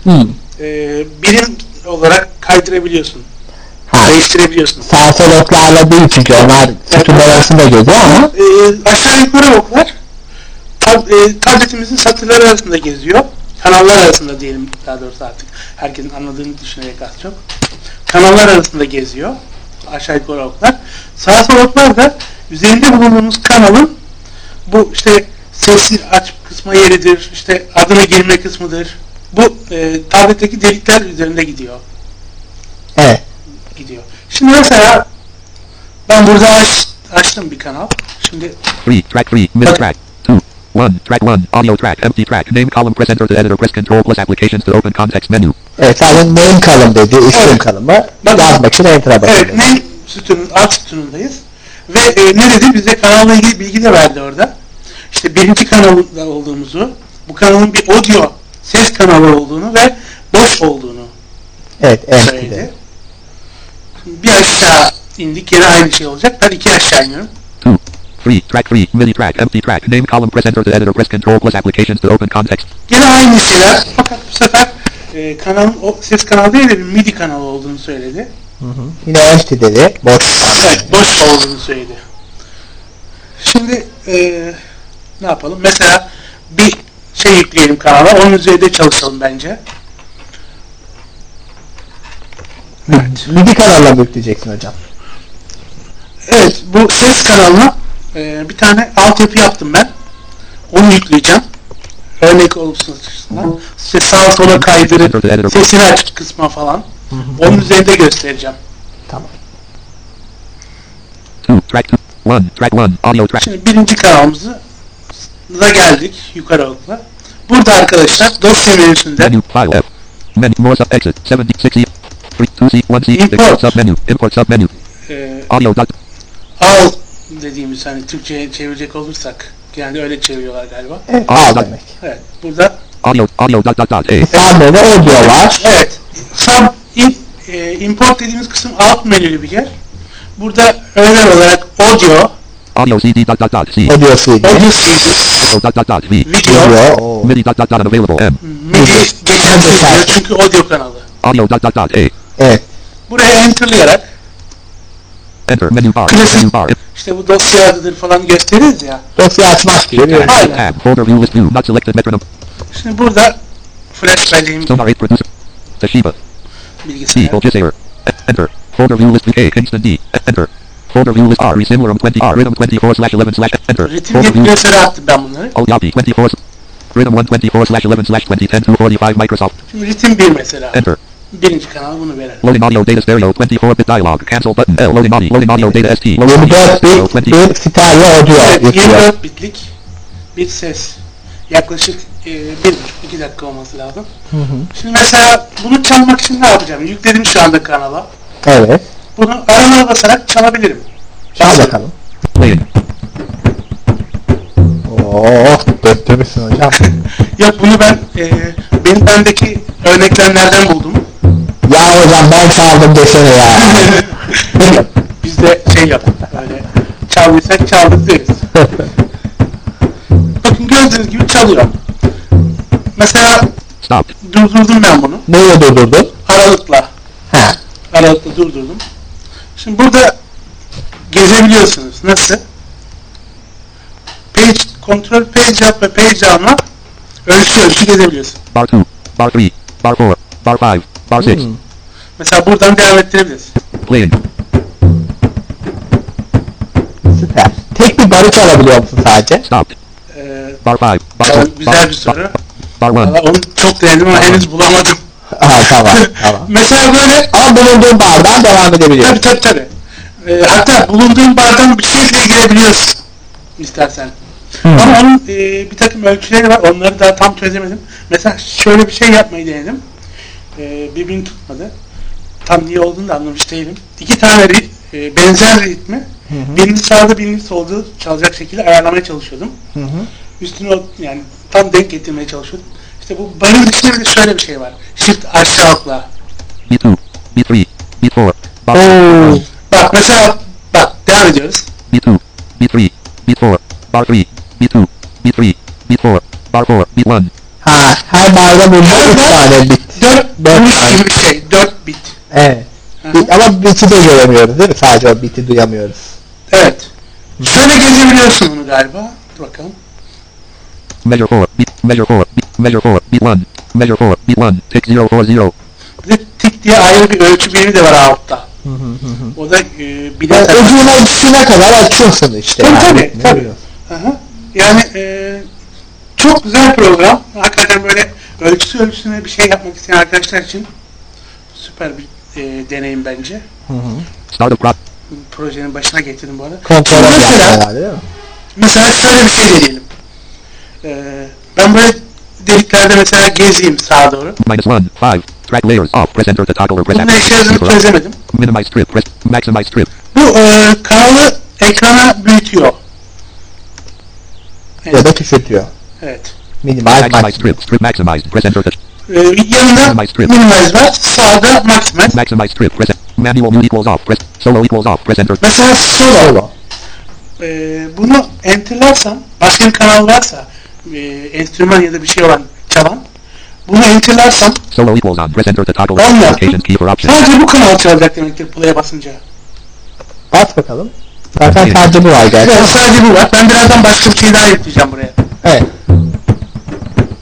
birim olarak kaydırabiliyorsun. Değiştirebiliyorsun. Sağ sol oklarla değil çünkü onlar sütunlar arasında geziyor ama aşağı yukarı oklar tabletimizin satırları arasında geziyor. Kanallar arasında diyelim, daha doğrusu artık herkesin anladığını düşünerek az çok. Kanallar arasında geziyor. Aşağı yukarı oklar. Sağ sol oklar da üzerinde bulunduğumuz kanalın bu işte sesi aç kısmı yeridir, işte adına girme kısmıdır. Bu tabletteki delikler üzerinde gidiyor. Evet. Gidiyor. Şimdi mesela ben burada açtım bir kanal. Şimdi 3 track 3 mid track 2 1 track 1 audio track empty track name column press enter to editor press control plus applications to open context menu. Evet, zaten name column dedi, isim column'ı yazmak için enter'a basıyoruz. Evet, name sütunun alt sütunundayız. Ve ne dedi? Bize kanalla ilgili bilgi de verdi orada. İşte birinci kanalda olduğumuzu, bu kanalın bir audio ses kanalı olduğunu ve boş olduğunu söyledi. Bir aşağı indik, yine aynı şey olacak. Ben 2 aşağı iniyorum. 2 3 track 3 MIDI track empty track name column press enter to editor press control plus applications to open context. Yine aynı şeyler, fakat bu sefer kanalın o ses kanalı değil de bir MIDI kanalı olduğunu söyledi. Yine empty dedi, boş. Evet, boş olduğunu söyledi. Şimdi ne yapalım? Mesela bir şey yükleyelim kanala. Onun üzerinde çalışalım bence. Evet. MIDI kanalla mı yükleyeceksin hocam? Evet, bu ses kanalına bir tane altyapı yaptım ben. Onu yükleyeceğim. Örnek olsun açısından. İşte sağa sola kaydırıp sesini açık kısma falan. Onun üzerinde göstereceğim. Tamam. Track 1, audio track. Şimdi birinci kanalımıza geldik yukarı okla. Burada arkadaşlar dosya menüsünde Menu, file F. Menu, more sub exit, 70, 60, 2C, 1C, Import. export submenu, import submenu, audio dot, al dediğimiz hani Türkçe'ye çevirecek olursak yani öyle çeviriyorlar galiba. Evet, al demek. Evet, burada audio dot dot dot, A. Sağda da audio var. evet import dediğimiz kısım alt menülü bir yer. Burada özel olarak Audio CD dot dot dot, C. Audio CD. audio CD, Audio dot dot dot, V. video, Video. Oo. MIDI dot dot dot unavailable, M. MIDI geçersiz diyor çünkü audio kanalı. Audio dot dot dot, A. Evet. Buraya enterlayarak Enter, menu bar, Klasik. menu bar. işte bu dosya adıdır falan gösteririz ya. Dosya açmak gibi bir Aynen. Tab, folder view list view, not selected metronome. Şimdi burada flash belleğim Sonar 8 producer. Toshiba. bilgisayar. C. Volgisayer. Enter. Folder view list A. Kingston D. Enter. Folder view list R. Resimilarum 20 R. Rhythm 24/11/ Enter. Ritim Folder diye bir view. klasöre attım ben bunları. Alt Yapi 24. Rhythm 124/11/2010 245 Microsoft. Şimdi ritim 1 mesela. Enter. Birinci kanal bunu verir. Loading audio data stereo 24-bit dialog. Cancel button. L. Loading audio data ST. 24 bit bir stereo audio Evet, yüklüyor. 24 bitlik bir ses. Yaklaşık 1,5-2 dakika olması lazım. Şimdi mesela bunu çalmak için ne yapacağım? Yükledim şu anda kanala. Evet. Bunu aramaya basarak çalabilirim. Çal bakalım. Playing. Oh, döktürmüşsün hocam. Yok bunu ben benim bendeki örneklemlerden buldum. Ya hocam ben çaldım desene ya. Biz de şey yaptık öyle çaldıysak çaldık deriz. Bakın gördüğünüz gibi çalıyor. Mesela Stop. durdurdum ben bunu. Neyle durdurdun? Aralıkla. Ha. Aralıkla durdurdum. Şimdi burada gezebiliyorsunuz. Nasıl? Page, kontrol page up ve page down'la ölçü gezebiliyorsun. Bar 2. Bar 3. Bar 4. Bar 5. Bar 6. Mesela buradan devam ettirebiliriz. Playing. Süper. Tek bir barı çalabiliyor musun sadece? Stop. Bar 5. Bar 4. Güzel bir soru. Bar 1. Valla onu çok denedim ama henüz bulamadım. Aha tamam. Tamam. Mesela böyle Ama bulunduğun bardan devam edebiliyorsun. tabii. Hatta bulunduğun bardan bir şeyle girebiliyorsun istersen. Ama onun bir takım ölçüleri var. Onları daha tam çözemedim. Mesela şöyle bir şey yapmayı denedim. Birbirini tutmadı. Tam niye olduğunu da anlamış değilim. İki tane benzer ritmi birini sağda birini solda çalacak şekilde ayarlamaya çalışıyordum. Üstüne yani tam denk getirmeye çalışıyordum. İşte bu barın dışında bir de şöyle bir şey var. Shift aşağı okla. B2. B3. B4. Bar Oo. Bak mesela bak devam ediyoruz. B2. B3. B4. Bar 3. B2. B3. B4. Bar 4. B1. Ha, her barda bunda 3 tane bit. 4 Dört bit tane. gibi bir şey. 4 bit. Evet. Ama biti de göremiyoruz değil mi? Sadece o biti duyamıyoruz. Evet. Şöyle gezebiliyorsun bunu galiba. Dur bakalım. Measure 4. Measure 4. Measure 4. B1. Measure 4. B1. Tick 040. Bir de tik diye ayrı bir ölçü birimi de var altta. O da bilet Yani ucuna kadar açıyorsun işte. Tabii. Ne biliyorsun? Aha. Yani çok güzel program. Hakikaten böyle ölçüsüne bir şey yapmak isteyen arkadaşlar için süper bir deneyim bence. Start of prop. Projenin başına getirdim bu arada. Kontrol Şimdi yapıyorlar değil mi? mesela şöyle bir şey deneyelim. Ben böyle deliklerde mesela gezeyim sağa doğru. -1. 5. Track layers off. Press enter to toggle or press Bunun ne işe yaradığını çözemedim. Minimize strip. Press maximize strip. Bu kanalı ekrana büyütüyor. Ya da küçültüyor. Evet. Minimize Maximize maximize. strip. Strip maximized. Press enter to Yanında minimize var. Sağda maximize. maximize strip. Press manual mute equals off. Press solo equals off. Press enter. Mesela solo. Solo. Bunu enterlarsam, başka bir kanal varsa enstrüman ya da bir şey olan çalan, bunu enterlarsam Solo equals on. Press enter to toggle On the yaptım. location key for options. sadece bu kanal çalacak demektir play'e basınca. Bas bakalım. Zaten takibi var gerçi. Evet, sadece bu var. Ben birazdan başka bir şey daha yükleyeceğim buraya. Evet.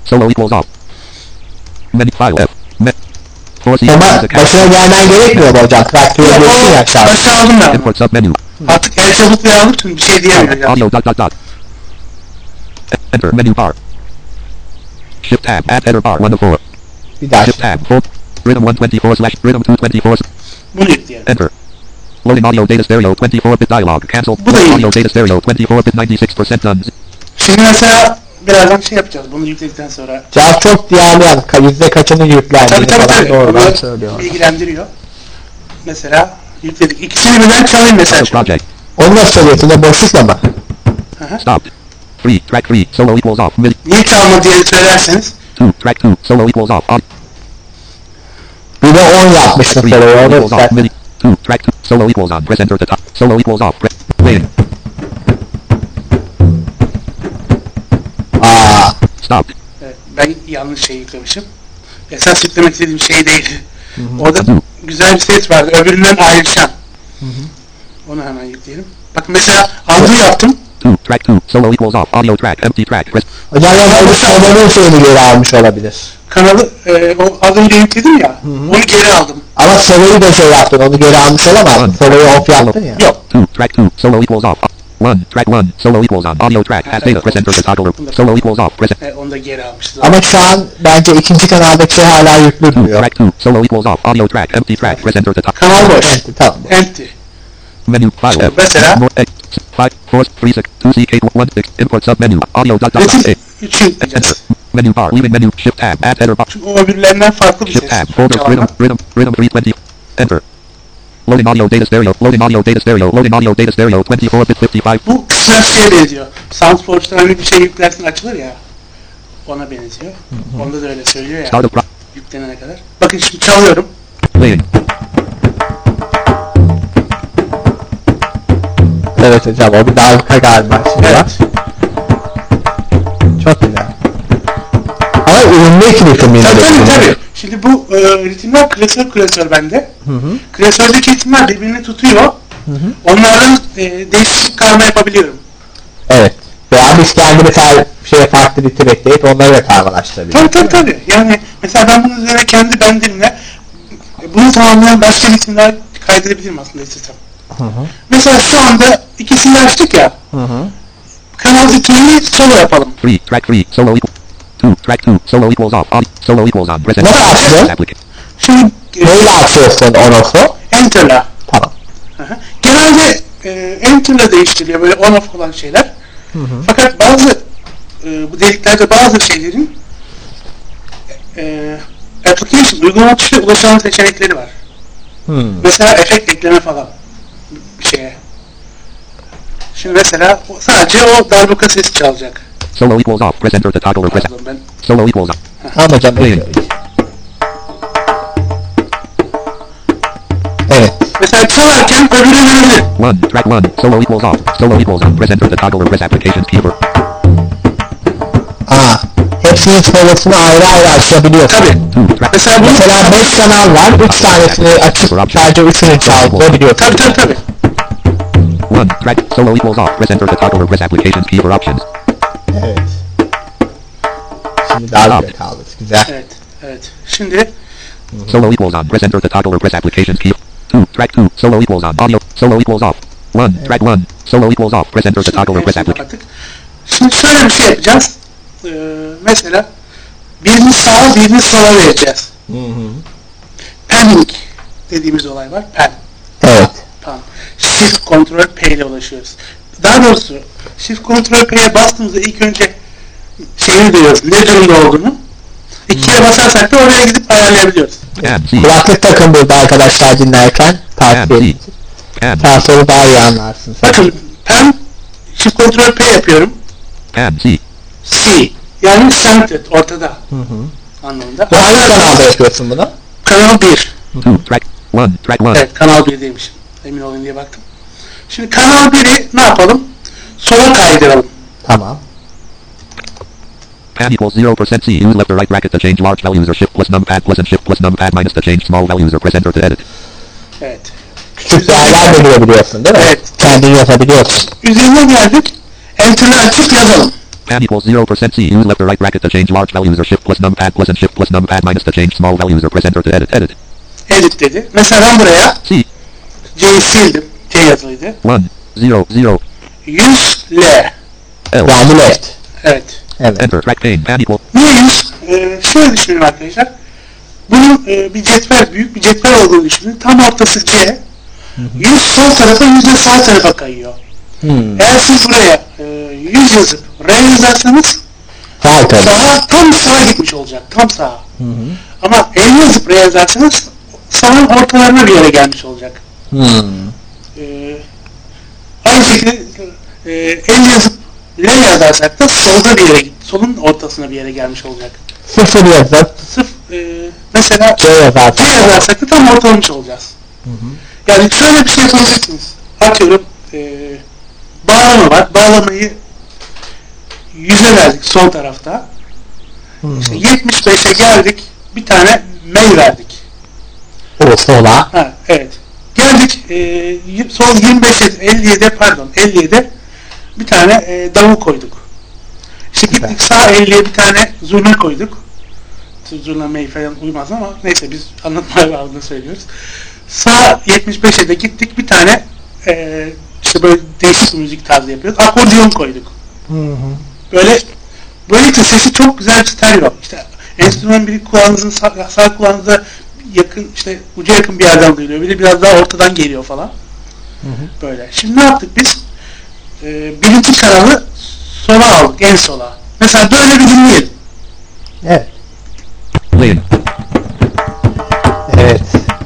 Solo equals off. Menu file F. Ama başına gelmen gerekmiyor mu hocam? Traktörü geçsin ya aşağı. Başta aldım ben. Import submenu. Artık el çabukluğu aldık çünkü bir şey diyemiyor yani. Audio dot. Enter menu bar. Shift tab. Add header bar 1 to 4. Bir daha. Shift tab. Full. Rhythm 124/rhythm 224. Bunu yükleyelim. Enter. Loading audio data stereo 24-bit dialog. Cancel. Bu da iyi. Audio data stereo 24-bit 96% done. Şimdi mesela birazdan şey yapacağız. Bunu yükledikten sonra. Cevap çok diğerleyen. Yüzde kaçını yüklendiğini falan doğrudan söylüyor. Bilgilendiriyor. Mesela yükledik. İkisini birden çalayım mesela. Auto project. Onu nasıl söylüyorsun da boşlukla mı? Stopped. 3. Track 3. Solo equals off. MIDI. Niye çalma diye söylerseniz. 2. Track 2. Solo equals off. On. Bir de 10 yapmışsın 3. soruyu. Solo Onu equals off. istersen. MIDI. 2. Track 2. Solo equals on. Press enter at the top. Solo equals off. Playing. Aa, Stopped. Evet, ben yanlış şey yüklemişim. Esas yüklemek istediğim şey değil. Orada güzel bir ses vardı. Öbüründen ayrışan. Onu hemen yükleyelim. Bak mesela algı yaptım. 2. Track 2. Solo equals off. Audio track. Empty track. Press. hocam ya bu sonunun şeyini geri almış olabilir. Kanalı o az önce yükledim ya. Onu geri aldım. Ama soruyu da şey yaptın. Onu geri almış olamazsın. Soruyu off yaptın ya. Yok. 2. Track 2. Solo equals off. 1. Track 1. Solo equals on. Audio track. Has data. Press enter to toggle. Solo equals off. Press. Onu da geri almışız. Ama şu an bence ikinci kanaldaki şey hala yüklü 2. duruyor. Track 2. Solo equals off. Audio track. Empty track. Press enter to toggle. Kanal boş. Tamam. Empty. Menu file F. Mesela? 5 4 3 6 2 CK 1 6 import submenu. Audio dot. Bütün A. üçü Enter. yükleyeceğiz. Menu bar. Leaving menu. Shift tab. Add header bar. Çünkü o öbürlerinden farklı bir Shift ses. tab. Folder. Çalama. Rhythm 320. Enter. Loading audio data stereo. Loading audio data stereo. Loading audio data stereo 24-bit 55. Bu kısa şeye benziyor. SoundForge'dan hani bir şey yüklersin açılır ya. Ona benziyor. Onda da öyle söylüyor ya. Start of Yüklenene kadar. Bakın şimdi çalıyorum. playing. Evet hocam o bir dalga galiba şimdi Evet. var. Çok güzel. Ama ürünlü iki ritim yine. Tabii. Şimdi bu ritimler klasör bende. Klasördeki ritimler birbirini tutuyor. Onlardan değişik karma yapabiliyorum. Evet. Veya biz kendi mesela farklı ritim ekleyip onları da karmalaştırabiliriz. Tabii. Yani mesela ben bunun üzerine kendi bendimle bunu tamamlayan başka ritimler kaydedebilirim aslında istesem. Mesela şu anda ikisini açtık ya. Kanal 2'yi solo yapalım. 3. Track 3. Solo equal. 2. Track 2. Solo equals off. Solo equals on. Press Nasıl açtın? Applicant. Şimdi Neyle açıyorsun on-off'u? Enter'la. Tamam. Genelde Enter'la değiştiriliyor böyle on-off olan şeyler. Fakat bazı bu deliklerde bazı şeylerin application, uygulama tuşuna ulaşan seçenekleri var. Mesela efekt ekleme falan bir şeye. Şimdi mesela sadece o darbuka sesi çalacak. Solo equals off. Press enter to toggle or press. Pardon ben. Solo equals off. Tamam hocam. Playing. Evet. Mesela çalarken öbürü verebilir. 1. Track 1. Solo equals off. Solo equals on. Press enter to toggle or press applications keyboard. Hepsinin solosunu ayrı ayrı açabiliyorsun. Tabii. 2. Track. Mesela bu Mesela 5 kanal var. 3 tanesini açıp sadece 3'ünü çaldırabiliyorsun. tabii. 1. Track. Solo equals off. Press enter to toggle or press applications keyboard options. Evet. Şimdi daha güzel kaldı. Güzel. Evet. Şimdi Solo equals on. Press enter to toggle or press applications key. 2. Track 2. Solo equals on. Audio. Solo equals off. 1. Track 1. Solo equals off. Press enter to toggle or press applications. Şimdi şöyle bir şey yapacağız. Mesela birini sağa birini sola vereceğiz. Panning dediğimiz olay var. Pan. Evet. Tamam. Shift Ctrl P ile ulaşıyoruz. Daha doğrusu Shift Ctrl P'ye bastığımızda ilk önce şeyini duyuyoruz. Ne durumda olduğunu. 2'ye basarsak da oraya gidip ayarlayabiliyoruz. Kulaklık takın burada arkadaşlar dinlerken. Takip edin. Sağ solu daha iyi anlarsınız. Bakın Pan Shift Ctrl P yapıyorum. C. Yani centered, ortada. Anlamında. Bu hangi kanalda yapıyorsun bunu? Kanal 1. 2. Track 1. Track 1. Evet, kanal 1'deymişim. Emin olayım diye baktım. Şimdi kanal 1'i ne yapalım? Sola kaydıralım. Tamam. Pan equals 0% C. Use left or right bracket to change large values or shift plus numpad plus and shift plus numpad minus to change small values or press enter to edit. Evet. Küçük değerler belirleyebiliyorsun değil mi? Evet. Kendin yapabiliyorsun. Üzerine geldik. Enter'ı açıp yazalım. Pan equals 0% C. Use left or right bracket to change large values or shift plus numpad plus and shift plus numpad minus to change small values or press enter to edit. Edit. Edit dedi. Mesela ben buraya C. C'yi sildim. C yazılıydı. 1, 0, 0. 100 L. L. Yani left. Evet. Evet. Enter. Track pane. Pan equal. Niye 100? Şöyle düşünün arkadaşlar. Bunun bir cetvel, büyük bir cetvel olduğunu düşünün. Tam ortası C. 100 sol tarafa, 100 de sağ tarafa kayıyor. Eğer siz buraya 100 yazıp R yazarsanız Sağ tarafa. sağa, tam sağa gitmiş olacak. Tam sağa. Ama 50 yazıp R yazarsanız sağın ortalarına bir yere gelmiş olacak. Aynı şekilde 50 yazıp L yazarsak da solda bir yere, solun ortasına bir yere gelmiş olacak. 0 yazıp Mesela C yazarsak da tam ortalamış olacağız. Yani şöyle bir şey yapabilirsiniz. Atıyorum bağlama var. Bağlamayı 100'e verdik sol tarafta. İşte 75'e geldik. Bir tane mail verdik. o sola. Ha, evet. Geldik sol 25'e 50'ye bir tane davul koyduk. İşte gittik sağ 50'ye bir tane zurna koyduk. Zurna mail falan uymaz ama neyse biz anlatmaya bağlı söylüyoruz. Sağ 75'e de gittik bir tane işte böyle değişik bir müzik tarzı yapıyoruz. Akordeon koyduk. Böylelikle sesi çok güzel bir stereo. İşte enstrüman biri kulağınızın sağ kulağınıza yakın, işte uca yakın bir yerden duyuluyor. Bir de biraz daha ortadan geliyor falan. Böyle. Şimdi ne yaptık biz? Birinci kanalı sola aldık, en sola. Mesela böyle bir dinleyelim. Evet. Lane. Evet.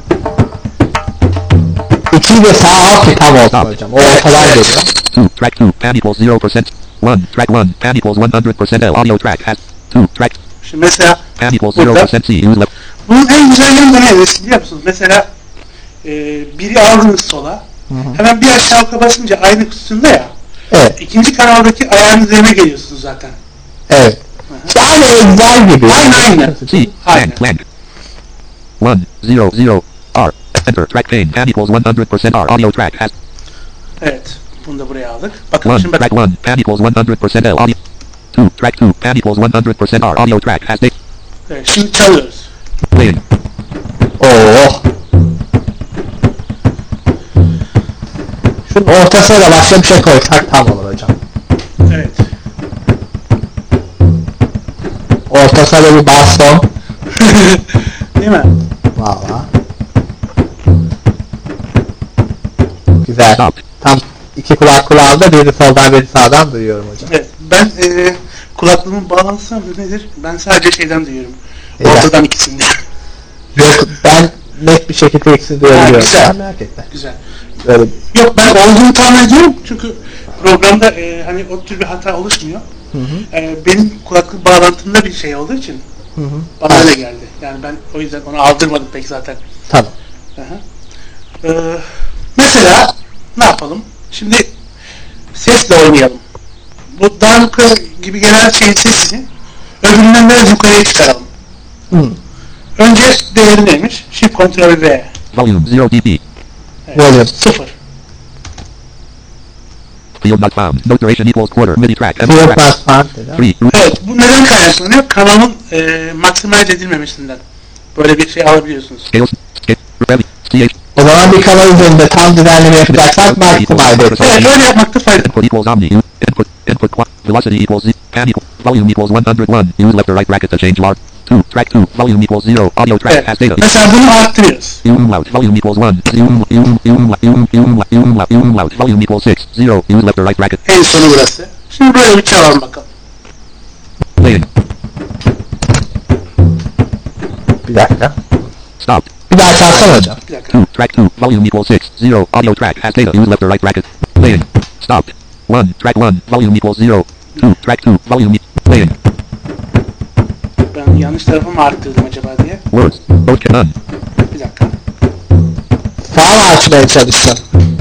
2'yi de sağ al ki tam olsun hocam. O ortadan geliyor. 2, track 2, pan equals 0%. 1, track 1, pan equals 100% L. Audio track has 2, track. Şimdi mesela Pan equals 0% C. Use left. bunun en güzel yanı da ne biliyor musunuz? Mesela biri aldınız sola. Hemen bir aşağı basınca aynı kutusunda ya. Evet. İkinci kanaldaki ayağın üzerine geliyorsunuz zaten. Evet. İşte aynı Excel gibi. Aynen. C. Aynen. Blank. 1, 0, 0. R. Enter. Track pane. Pan equals 100% R. Audio track has Evet. Bunu da buraya aldık. Bakın 1, şimdi track bakın. 1, pan equals 100% L. Audio 2, track 2, pan equals 100% R. Audio track has date. Evet, şimdi çalıyoruz. Lane. Oo. Şunun ortasına da başka bir şey koysak tam olur hocam. Evet. Ortasına da bir baston. Değil mi? Valla. Güzel. Stop. Tam iki kulağımda biri soldan biri sağdan duyuyorum hocam. Evet. Ben kulaklığımın bağlantısı nedir? Ben sadece şeyden duyuyorum. Evet. Ortadan ikisinden. Yok ben net bir şekilde ikisini duyabiliyorum. Güzel. Merak etme. Güzel. Böyle Yok ben olduğunu tahmin ediyorum. Çünkü programda hani o tür bir hata oluşmuyor. Benim kulaklık bağlantımda bir şey olduğu için bana öyle geldi. Yani ben o yüzden onu aldırmadım pek zaten. tamam. Mesela ne yapalım? Şimdi sesle oynayalım. Bu darbuka gibi gelen şeyin sesini öbüründen biraz yukarıya çıkaralım. Önce değeri neymiş? Shift Ctrl V. Volume 0 dB. Volume 0. Field not found. Note duration equals quarter. MIDI track. Field track. not found dedi. 3. Evet, bu neden kaynaklanıyor? Kanalın maksimize edilmemesinden. Böyle bir şey alabiliyorsunuz. Scales. Rebellion. CH. O zaman bir kanal üzerinde tam düzenleme yapacaksak maximize ederiz. Evet, öyle yapmakta fayda. Input equals omni. Input velocity equals Z. Pan equals volume equals 101. Use left or right bracket to change large. 2. Track 2. Volume equals 0. Audio track Evet. has data. Mesela bunu arttırıyoruz. Umlaut. Volume equals 1. Umlaut. Volume equals 6. 0. Use left or right bracket. En sonu burası. Şimdi böyle bir çalalım bakalım. Lane. Bir dakika. Stop. Bir daha çalsana hocam. Bir dakika. 2. Track 2. Volume equals 6. 0. Audio track has data. Use left or right bracket. Lane. Stop. 1. Track 1. Volume equals 0. 2. Track 2. Volume lane. Ben yanlış tarafı mı arttırdım acaba diye. Words. Both can none. Bir dakika. Sağ mı açmaya çalıştın?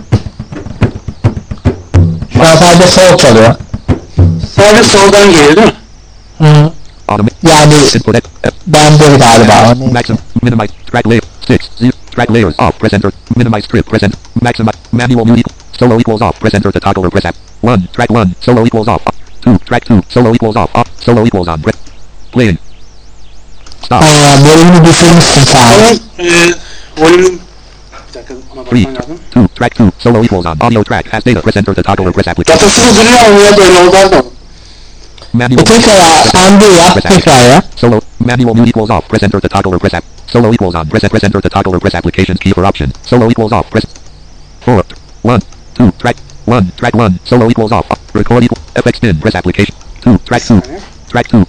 Şu an sadece sol çalıyor. Sadece soldan geliyor değil mi? Hı. Automate. Yani Input X. F. bende galiba. Maximum. Minimize. Track layer. 6. 0. Track layers off. Press enter. Minimize strip. Press enter. Maximize. Manual mute. Solo equals off. Press enter to toggle or press F. 1. Track 1. Solo equals off. 2, track 2, solo equals off, solo equals on, playing. Stop. Bölümünü düşürmüşsün sen. Volüm... Bir dakika ona 3, bakmam lazım. 2, track 2, solo equals on, audio track has data, press enter to toggle or press application. Datasını duruyor ama ya böyle oldu adam. Manual. Tekrar undo yap, tekrar yap. Solo, manual mute equals off, press enter to toggle or press app. Solo equals on, press enter to toggle or press application key for option. Solo equals off, press 4, 1, 2, track 1, solo equals off, record equal, FX bin, press application, 2, track 2, track 2.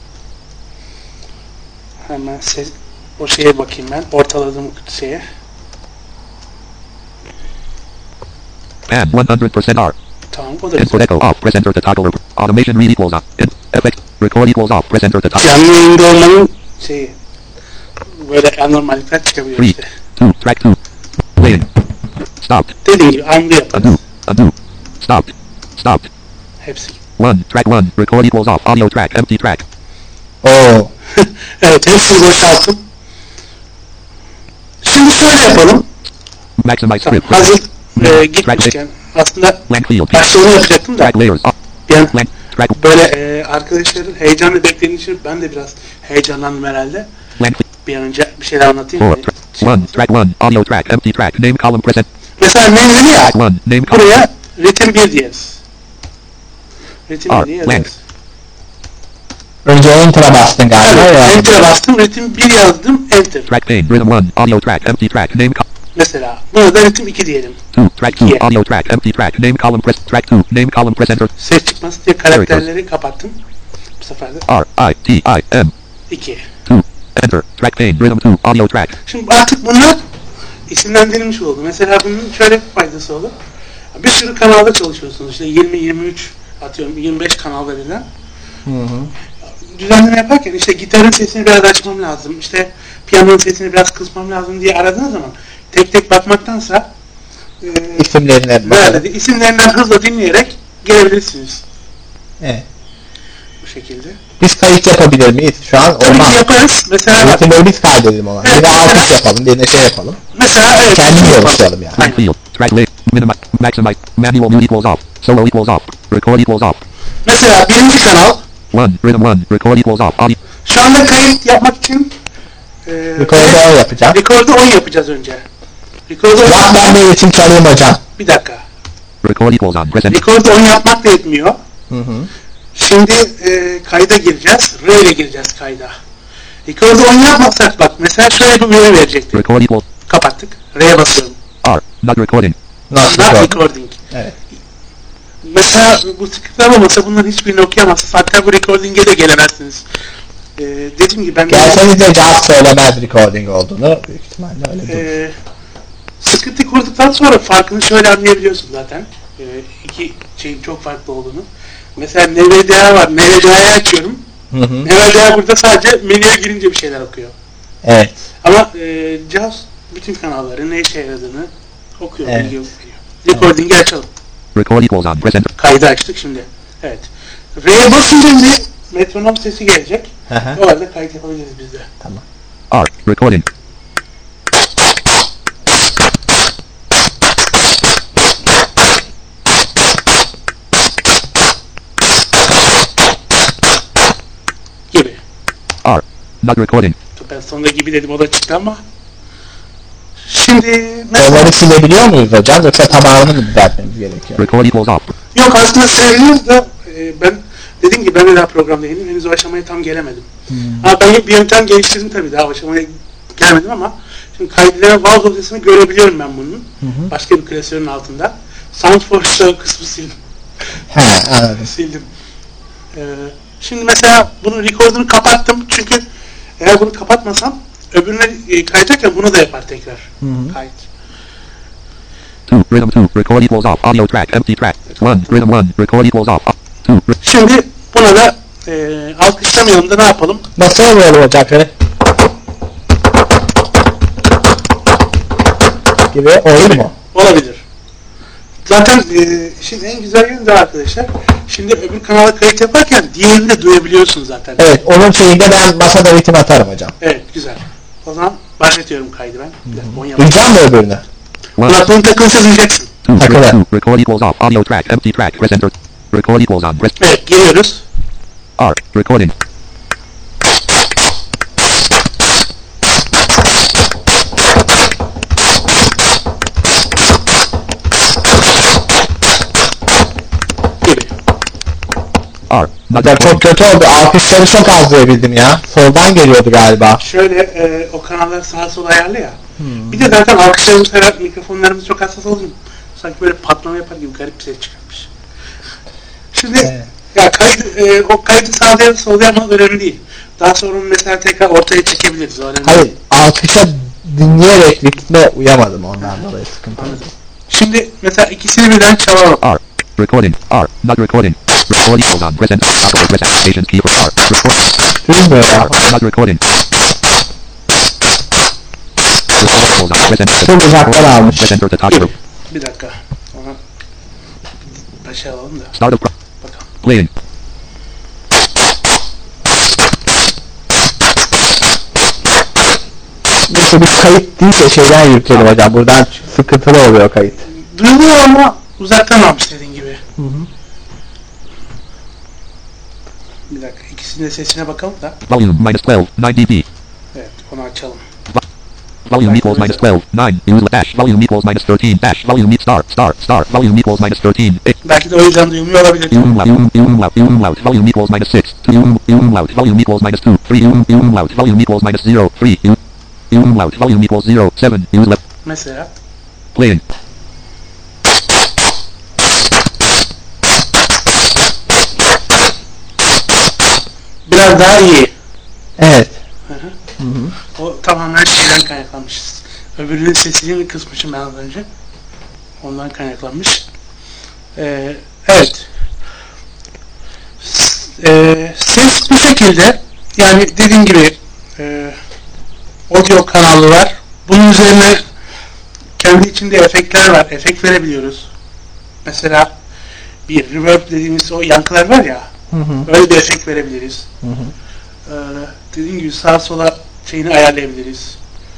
Hemen o şeye bakayım ben, ortaladığım şeye. Pan 100% R. Tamam, o da Input güzel. echo off, press enter to toggle or automation read equals on, FX, record equals off, press enter to toggle. Canlı yayında olmanın şeyi, böyle anormallikler çıkabiliyor 3, işte. 2, track 2, playing. Stopped. Dediğim gibi undo yaparız. Undo, stopped, stopped. Hepsi. 1, track 1, record equals off, audio track, empty track. Oo. Evet, hepsini boşalttım. Şimdi şöyle yapalım. Maximize script. Hazır gitmişken aslında Blank field. başta onu yapacaktım da Track layers off. yani Blank track. böyle arkadaşların heyecanla beklediği için ben de biraz heyecanlandım herhalde. Blank Bir an önce bir şeyler anlatayım. 4, 1, track 1, audio track, empty track, name column present. Mesela menüleri ya, Track 1, name column. buraya ritim 1 diyeriz. Ritim 1 diye blank. yazarız. Önce enter'a bastın galiba Evet, ya. enter'a bastım, ritim 1 yazdım, enter. Track pane, rhythm 1, audio track, empty track, name column. Mesela buna da ritim 2 diyelim. 2, track 2, Yeah. audio track, empty track, name column press, track 2, name column press enter. Ses çıkması diye karakterleri kapattım. Bu sefer de R, I, T, I, M, 2. 2, enter, track pane, rhythm 2, audio track. Şimdi artık bunlar isimlendirilmiş oldu. Mesela bunun şöyle bir faydası olur. Bir sürü kanalda çalışıyorsunuz. İşte 20-23 atıyorum 25 kanalda birden. Düzenleme yaparken işte gitarın sesini biraz açmam lazım. İşte piyanonun sesini biraz kısmam lazım diye aradığınız zaman tek tek bakmaktansa İsimlerine bakalım. isimlerinden hızla dinleyerek gelebilirsiniz. Evet. Bu şekilde. Biz kayıt yapabilir miyiz? Şu an Tabii olmaz. ki yaparız. Mesela Ritimleri biz kaydedelim ona. Evet, Bir de alkış mesela- yapalım, bir de şey yapalım. mesela evet. Kendimiz oluşturalım yani. Track field, track list, minimize, maximize, manual mute equals off, solo equals off, record equals off. Mesela birinci kanal 1, rhythm 1, record equals off, audio. şu anda kayıt yapmak için Rekorda yapacağım. Rekorda 10 yapacağız önce. Rekorda 10 Yap ben de ritim çalayım hocam. Bir dakika. Record equals on, press enter. Rekorda 10 yapmak da yetmiyor. Şimdi kayda gireceğiz. R ile gireceğiz kayda. Rekorda 10 yapmazsak bak mesela şöyle bir uyarı verecektik. Record equals Kapattık. R'ye basıyorum. R, not recording. Nasıl Not record? recording. Evet. Mesela bu scriptler olmasa bunların hiçbirini okuyamazsınız. Hatta bu recording'e de gelemezsiniz. Dediğim gibi ben Gelseniz de cevap söylemez recording olduğunu. Büyük ihtimalle öyle değil. script'i kurduktan sonra farkını şöyle anlayabiliyorsun zaten. İki şeyin çok farklı olduğunu. Mesela NVDA var. NVDA'yı açıyorum. NVDA burada sadece menüye girince bir şeyler okuyor. Evet. Ama cihaz bütün kanalların ne işe yaradığını okuyor, Evet. bilgi veriyor. Recording'i açalım. Record equals on, press enter. Kaydı açtık şimdi. Evet. R'ye basınca bir metronom sesi gelecek. Hı. O halde kayıt yapabiliriz biz de. R, recording. Gibi. R, not recording. Ben sonunda gibi dedim o da çıktı ama. Şimdi Onları silebiliyor muyuz hocam? Yoksa tamamını mı düzeltmemiz gerekiyor? Record equals off. yok aslında seviyoruz da ben dediğim gibi ben de daha program değilim. Henüz o aşamaya tam gelemedim. Ama ben bir yöntem geliştirdim tabii daha o aşamaya gelmedim ama şimdi kaydedilen vav dosyasını görebiliyorum ben bunun. Başka bir klasörün altında. Sound for Show kısmı sildim. He, anladım. sildim. Şimdi mesela bunun record'unu kapattım çünkü eğer bunu kapatmasam öbürüne kaydederken bunu da yapar tekrar. Kayıt. 2, rhythm 2, record equals off, audio track, empty track. 1, rhythm 1, record equals off. 2, Şimdi buna da alkışlamayalım da ne yapalım? Nasıl oluyor hocam şöyle? Gibi olur mu? Olabilir. Zaten şimdi en güzel yönü de arkadaşlar. Şimdi öbür kanala kayıt yaparken diğerini de duyabiliyorsun zaten. Evet, onun şeyinde ben masada ritim atarım hocam. Evet, güzel. O zaman başlatıyorum kaydı ben. Bir dakika, 10 yapalım. Duyacağım mı öbürünü? 1, Kulaklığın takılırsa duyacaksın. 2, Takılı. track 2, record equals off, audio track, empty track, press enter. Record equals on. Press Evet, geliyoruz. R. Recording. Gibi. R. Not Ya çok kötü oldu. Alkışları çok az duyabildim ya. Soldan geliyordu galiba. Şöyle o kanalları sağa sola ayarlı ya. Bir de zaten alkışlarımız herhalde mikrofonlarımız çok hassas olduğu için sanki böyle patlama yapar gibi garip bir ses çıkarmış. Şimdi Evet. ya o kaydı sağlayan sollayan önemli değil. Daha sonra onu mesela tekrar ortaya çekebiliriz. O önemli Hayır, değil. alkışa dinleyerek ritme uyamadım, ondan dolayı sıkıntı oldu. Anladım. Şimdi mesela ikisini birden çalalım. R. Recording. R. Not recording. Record equals on. Press enter. Toggle press applications key for R. Record. Duymuyor ya. R. Not recording. Record equals on. Press enter. Çok uzaktan almış. Press enter to toggle. Bir dakika. Ona başa alalım da. Start of Bakalım. playing. Neyse, bir kayıt değilse şeyden yürütelim hocam. Buradan sıkıntılı oluyor kayıt. Duyuluyor ama uzaktan almış dediğin gibi. Bir dakika. İkisinin de sesine bakalım da. Volume minus 12. 9 dB. Evet. Onu açalım. Volume equals minus 12. 9. Use dash. Volume equals minus 13. Dash. Volume star. Volume equals minus 13. Belki de o yüzden duyulmuyor olabilir. Umlaut. Volume equals minus 6. Umlaut. Volume equals minus 2. 3. Umlaut. Volume equals minus 0. 3. Umlaut. Volume equals 0. 7. Use left. Mesela. Playing. Biraz daha iyi. Evet. O tamamen şeyden kaynaklanmış. Öbürünün sesini kısmışım ben az önce. Ondan kaynaklanmış. Evet. Ses bu şekilde. Yani dediğim gibi audio kanalı var. Bunun üzerine kendi içinde efektler var. Efekt verebiliyoruz. Mesela bir reverb dediğimiz o yankılar var ya. Öyle bir efekt verebiliriz. Dediğim gibi sağa sola şeyini ayarlayabiliriz.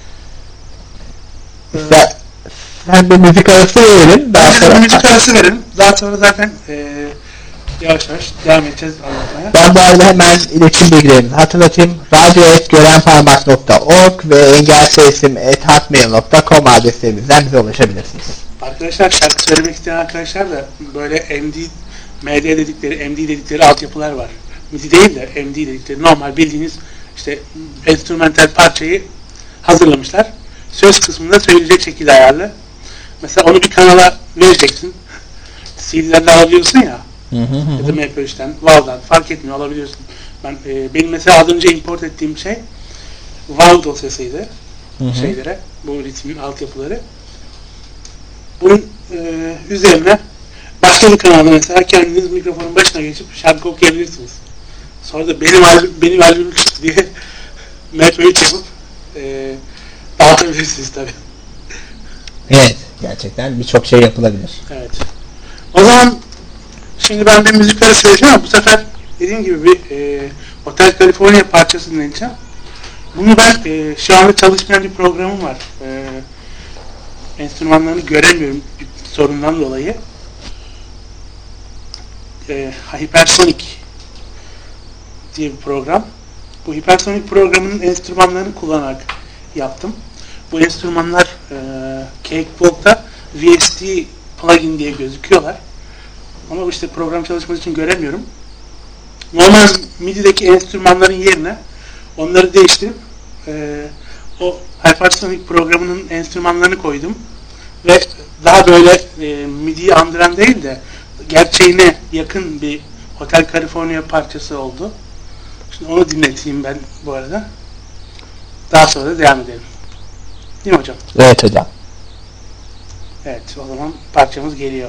Sen bir müzik arası verelim. Daha Bence de sonra... bir müzik arası verin. Daha sonra zaten yavaş yavaş devam edeceğiz anlatmaya. Ben bu arada hemen iletişim bilgilerimizi hatırlatayım. radyo@görenparmak.org ve engelsesim@hotmail.com adreslerimizden bize ulaşabilirsiniz. Arkadaşlar şarkı söylemek isteyen arkadaşlar da böyle MD dedikleri altyapılar var. MIDI değil de MD dedikleri normal bildiğiniz işte enstrümantal parçayı hazırlamışlar. Söz kısmında söyleyecek şekilde ayarlı. Mesela onu bir kanala vereceksin. CD'den de alabiliyorsun ya. Ya da MP3'ten, WAV'dan fark etmiyor alabiliyorsun. Benim mesela az önce import ettiğim şey WAV dosyasıydı. Şeylere, bu ritmin altyapıları. Bunun üzerine başka bir kanalda mesela kendiniz mikrofonun başına geçip şarkı okuyabilirsiniz. Sonra da benim albümüm çıktı diye MP3 yapıp dağıtabilirsiniz tabii. Evet, gerçekten birçok şey yapılabilir. Evet. O zaman şimdi ben bir müzik arası vereceğim ama bu sefer dediğim gibi bir Hotel California parçası dinleyeceğim. Bunu ben şu anda çalışmayan bir programım var. Enstrümanlarını göremiyorum bir sorundan dolayı. Hypersonic diye bir program. Bu Hypersonic programının enstrümanlarını kullanarak yaptım. Bu enstrümanlar Cakewalk'ta VST plugin diye gözüküyorlar. Ama işte program çalışması için göremiyorum. Normal MIDI'deki enstrümanların yerine onları değiştirip o Hypersonic programının enstrümanlarını koydum. Ve daha böyle MIDI'yi andıran değil de gerçeğine yakın bir Hotel California parçası oldu. Şimdi onu dinleteyim ben bu arada. Daha sonra da devam edelim. Değil mi hocam? Evet hocam. Evet, o zaman parçamız geliyor.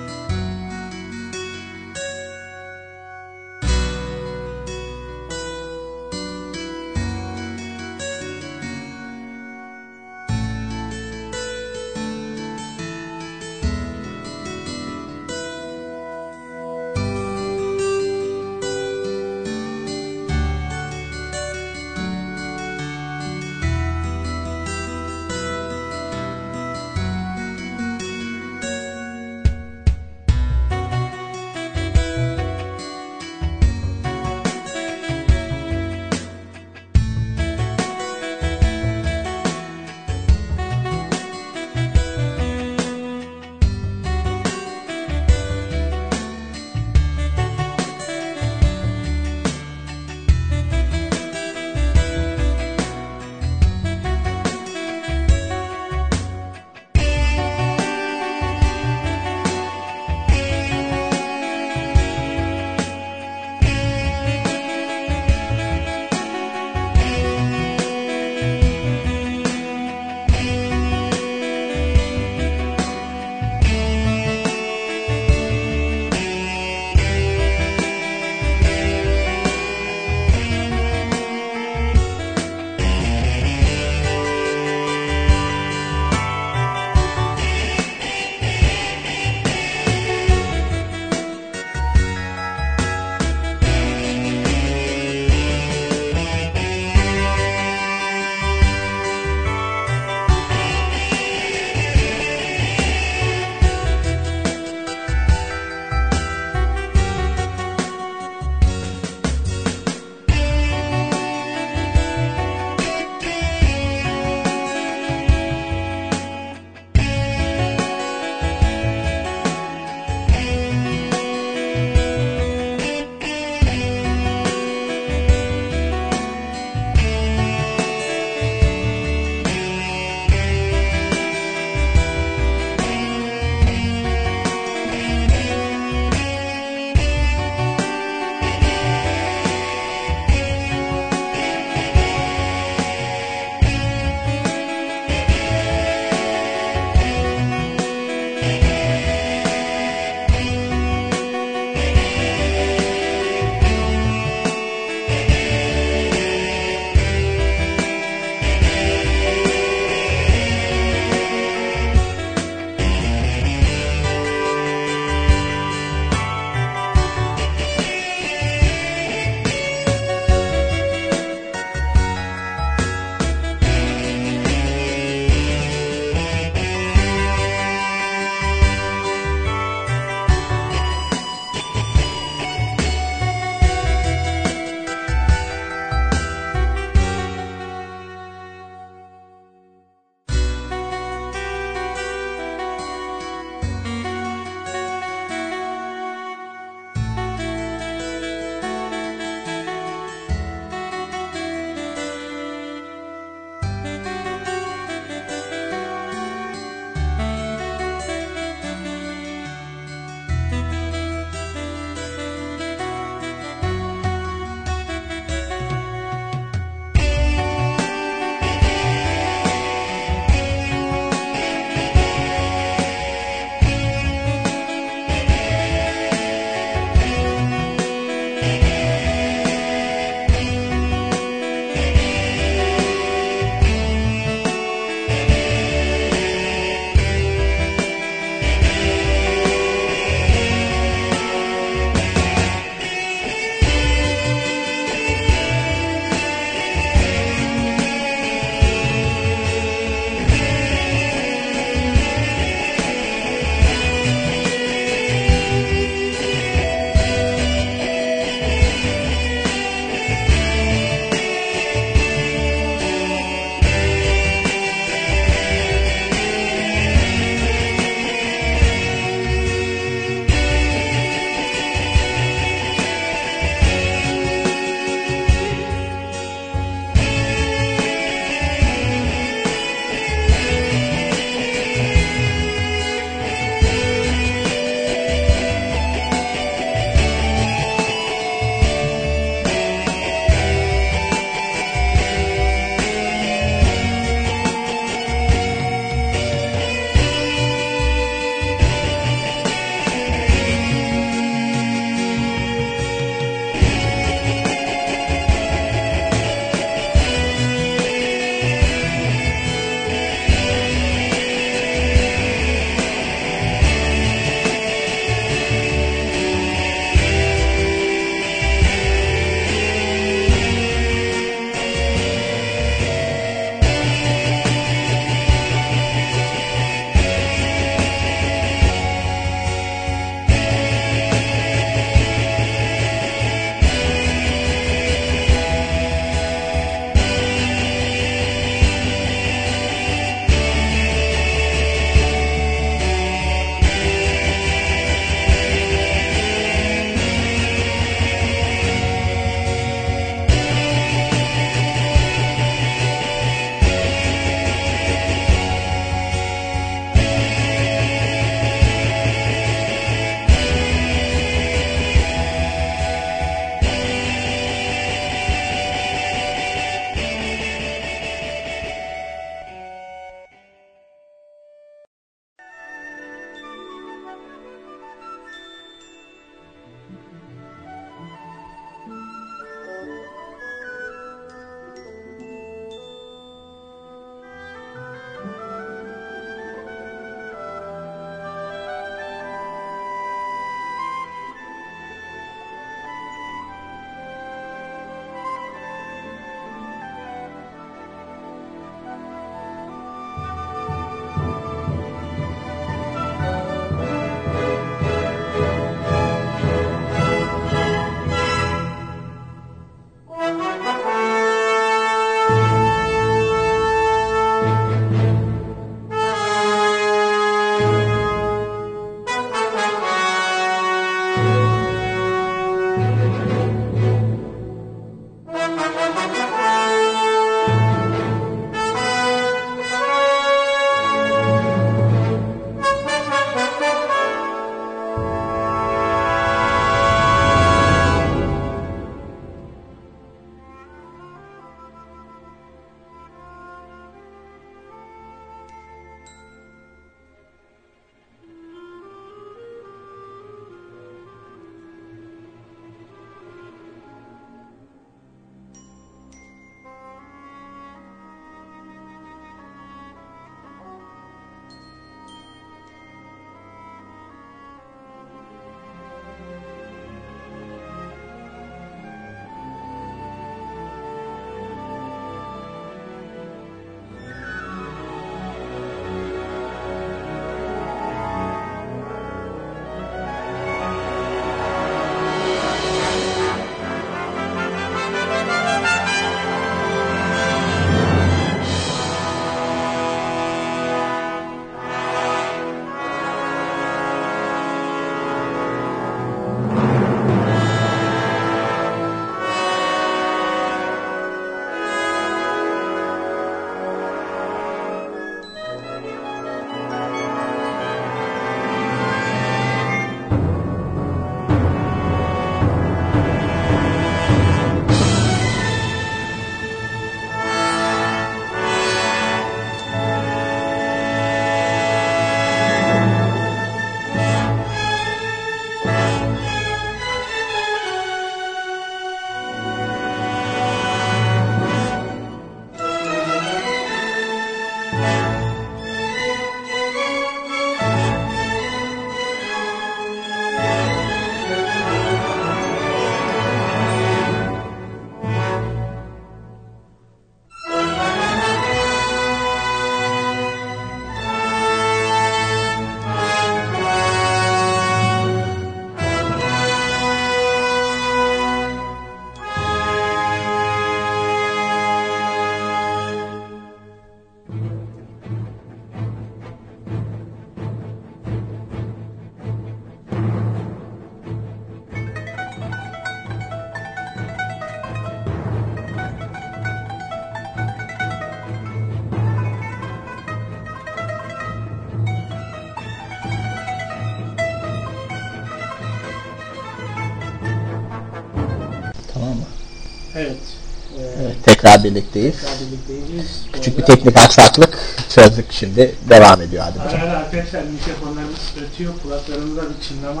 Tamam mı? Evet. Evet, tekrar birlikteyiz. Birlikteyiz. Küçük bir teknik aksaklık çözdük şimdi. Devam ediyor hadi hocam. Ara arkadaşlar mikrofonlarımız ötüyor. Kulaklarımızda bir çınlama.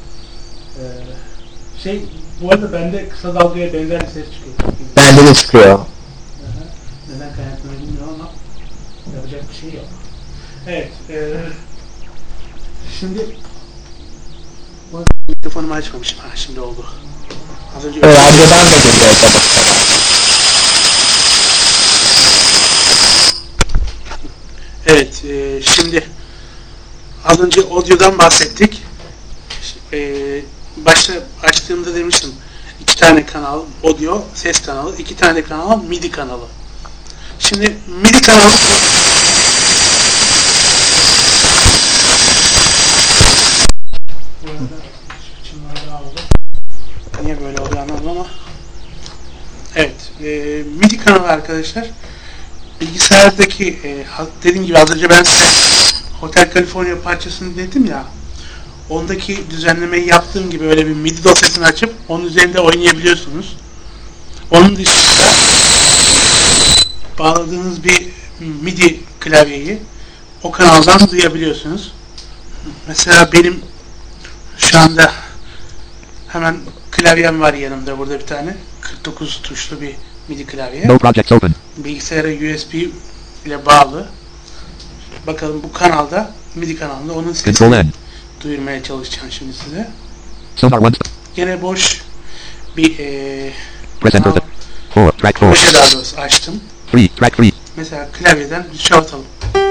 Bu arada bende kısa dalgaya benzer bir ses çıkıyor. Bende de çıkıyor. Neden kaynaklanıyor bilmiyorum ama yapacak bir şey yok. Evet. Şimdi mikrofonumu açmamışım. Şimdi oldu. Az önce Radyodan da geliyor tabii. Evet. Şimdi az önce audio'dan bahsettik. Başta açtığımda demiştim. 2 tane kanal audio, ses kanalı, 2 tane kanal MIDI kanalı. Şimdi MIDI kanalı niye böyle oluyor anlamadım ama evet, MIDI kanalı arkadaşlar bilgisayardaki dediğim gibi az önce ben size Hotel California parçasını dedim ya, ondaki düzenlemeyi yaptığım gibi öyle bir MIDI dosyasını açıp onun üzerinde oynayabiliyorsunuz. Onun dışında bağladığınız bir MIDI klavyeyi o kanaldan duyabiliyorsunuz. Mesela benim şu anda hemen klavyem var yanımda, burada bir tane 49 tuşlu bir MIDI klavye. No projects open. Bilgisayara USB ile bağlı. Bakalım bu kanalda, MIDI kanalında onun sesini duyurmaya çalışacağım şimdi size. Sonar one. Gene boş bir Presenter track 4. proje daha doğrusu açtım. 3 track 3. Mesela klavyeden bir şey atalım.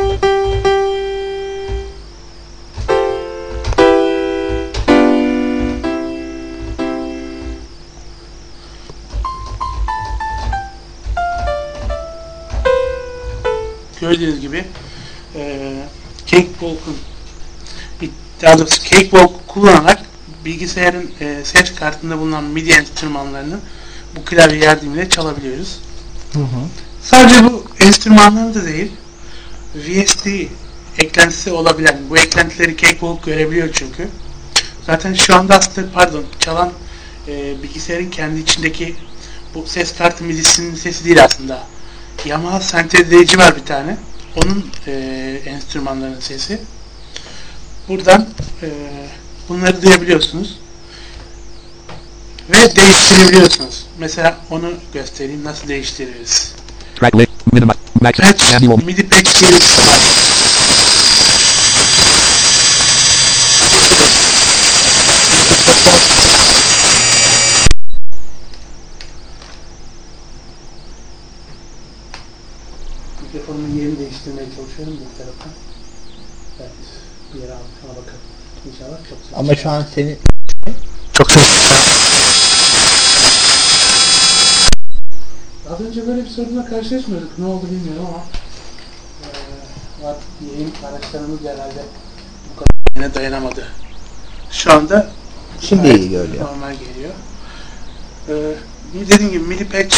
Gördüğünüz gibi Cakewalk'un daha doğrusu Cakewalk kullanarak bilgisayarın ses kartında bulunan MIDI enstrümanlarını bu klavye yardımıyla çalabiliyoruz. Sadece bu enstrümanları da değil, VST eklentisi olabilen, bu eklentileri Cakewalk görebiliyor çünkü. Zaten şu anda aslında çalan bilgisayarın kendi içindeki bu ses kartı MIDI'sinin sesi değil aslında. Yamaha sentezleyici var bir tane. Onun enstrümanlarının sesi. Buradan bunları duyabiliyorsunuz. Ve değiştirebiliyorsunuz. Mesela onu göstereyim. Nasıl değiştiririz? Track list. Minima. Max. Annual. MIDI patch diye bir şey var. Mikrofonumun yerini değiştirmeye çalışıyorum bu tarafa. Evet, bir yere aldık ama bakalım. İnşallah çok ses. Ama şu an seni Çok ses. Az önce böyle bir sorunla karşılaşmıyorduk. Ne oldu bilmiyorum ama artık yayın araçlarımız herhalde bu kadar yine dayanamadı. Şu anda şimdi iyi görüyor. Normal geliyor. Dediğim gibi MIDI patch.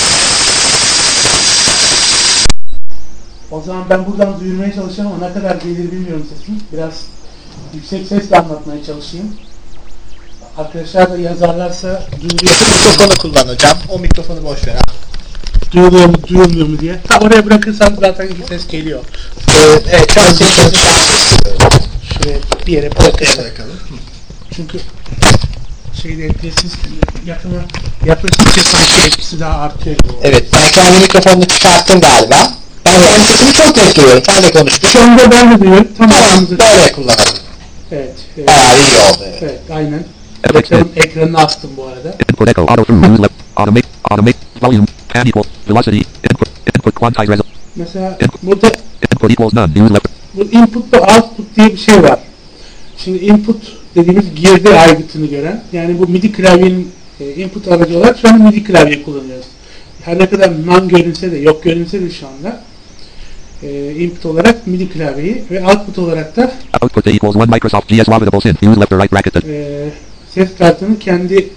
O zaman ben buradan duyurmaya çalışacağım ama ne kadar gelir bilmiyorum sesim. Biraz yüksek sesle anlatmaya çalışayım. Arkadaşlar da yazarlarsa duyuluyor. Mikrofonu kullan hocam. O mikrofonu boş ver. Duyuluyor mu, duyulmuyor mu diye. Oraya bırakırsam zaten ses geliyor. Evet, şu an seni Şuraya bir yere bırakalım. Çünkü etkisiz yaklaşınca sanki etkisi daha artıyor gibi. Evet, sen kendi mikrofonunu çıkarttın galiba. Ben kendi sesimi çok net duyuyorum. Sen de konuştun. Şu anda ben de duyuyorum. Tamam, böyle kullanalım. Evet. Bayağı iyi oldu. Evet, aynen. Ekranını astım bu arada. Input echo auto through use left automate volume can equal velocity input quantize result. Mesela burada Input equals none use left. bu input ve output diye bir şey var. Şimdi input dediğimiz girdi aygıtını gören, yani bu MIDI klavyenin input aracı olarak şu an MIDI klavye kullanıyoruz. Her ne kadar non görünse de, yok görünse de şu anda input olarak MIDI klavyeyi ve output olarak da Output equals 1 Microsoft GS Loggable synth use left or right bracket. ses kartının kendi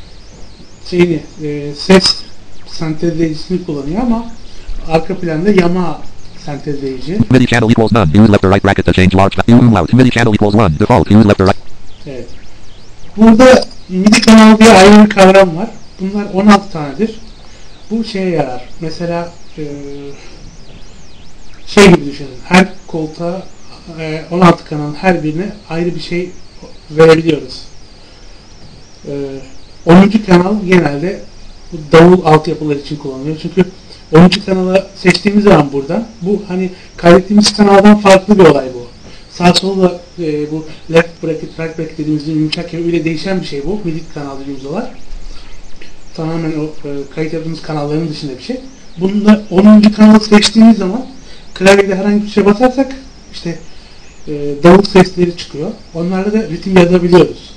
ses sentezleyicisini kullanıyor ama arka planda Yamaha sentezleyici. MIDI channel equals none use left or right bracket to change large umlaut. MIDI channel equals 1 default use left or right. Evet. Burada MIDI kanalı diye ayrı bir kavram var. bunlar 16 tanedir. Bu şeye yarar. Mesela şey gibi düşünün. Her koltuğa 16 kanalın her birine ayrı bir şey verebiliyoruz. 10. kanal genelde bu davul altyapılar için kullanılıyor. Çünkü 10. kanalı seçtiğimiz zaman burada bu hani kaydettiğimiz kanaldan farklı bir olay bu. Sağ solla bu left bracket, right bracket dediğimiz yumuşak öyle değişen bir şey bu. MIDI kanal dediğimiz olay. Tamamen o kayıt yaptığımız kanalların dışında bir şey. Bunda 10. kanalı seçtiğimiz zaman klavyede herhangi bir şey basarsak işte davul sesleri çıkıyor. Onlarla da ritim yazabiliyoruz.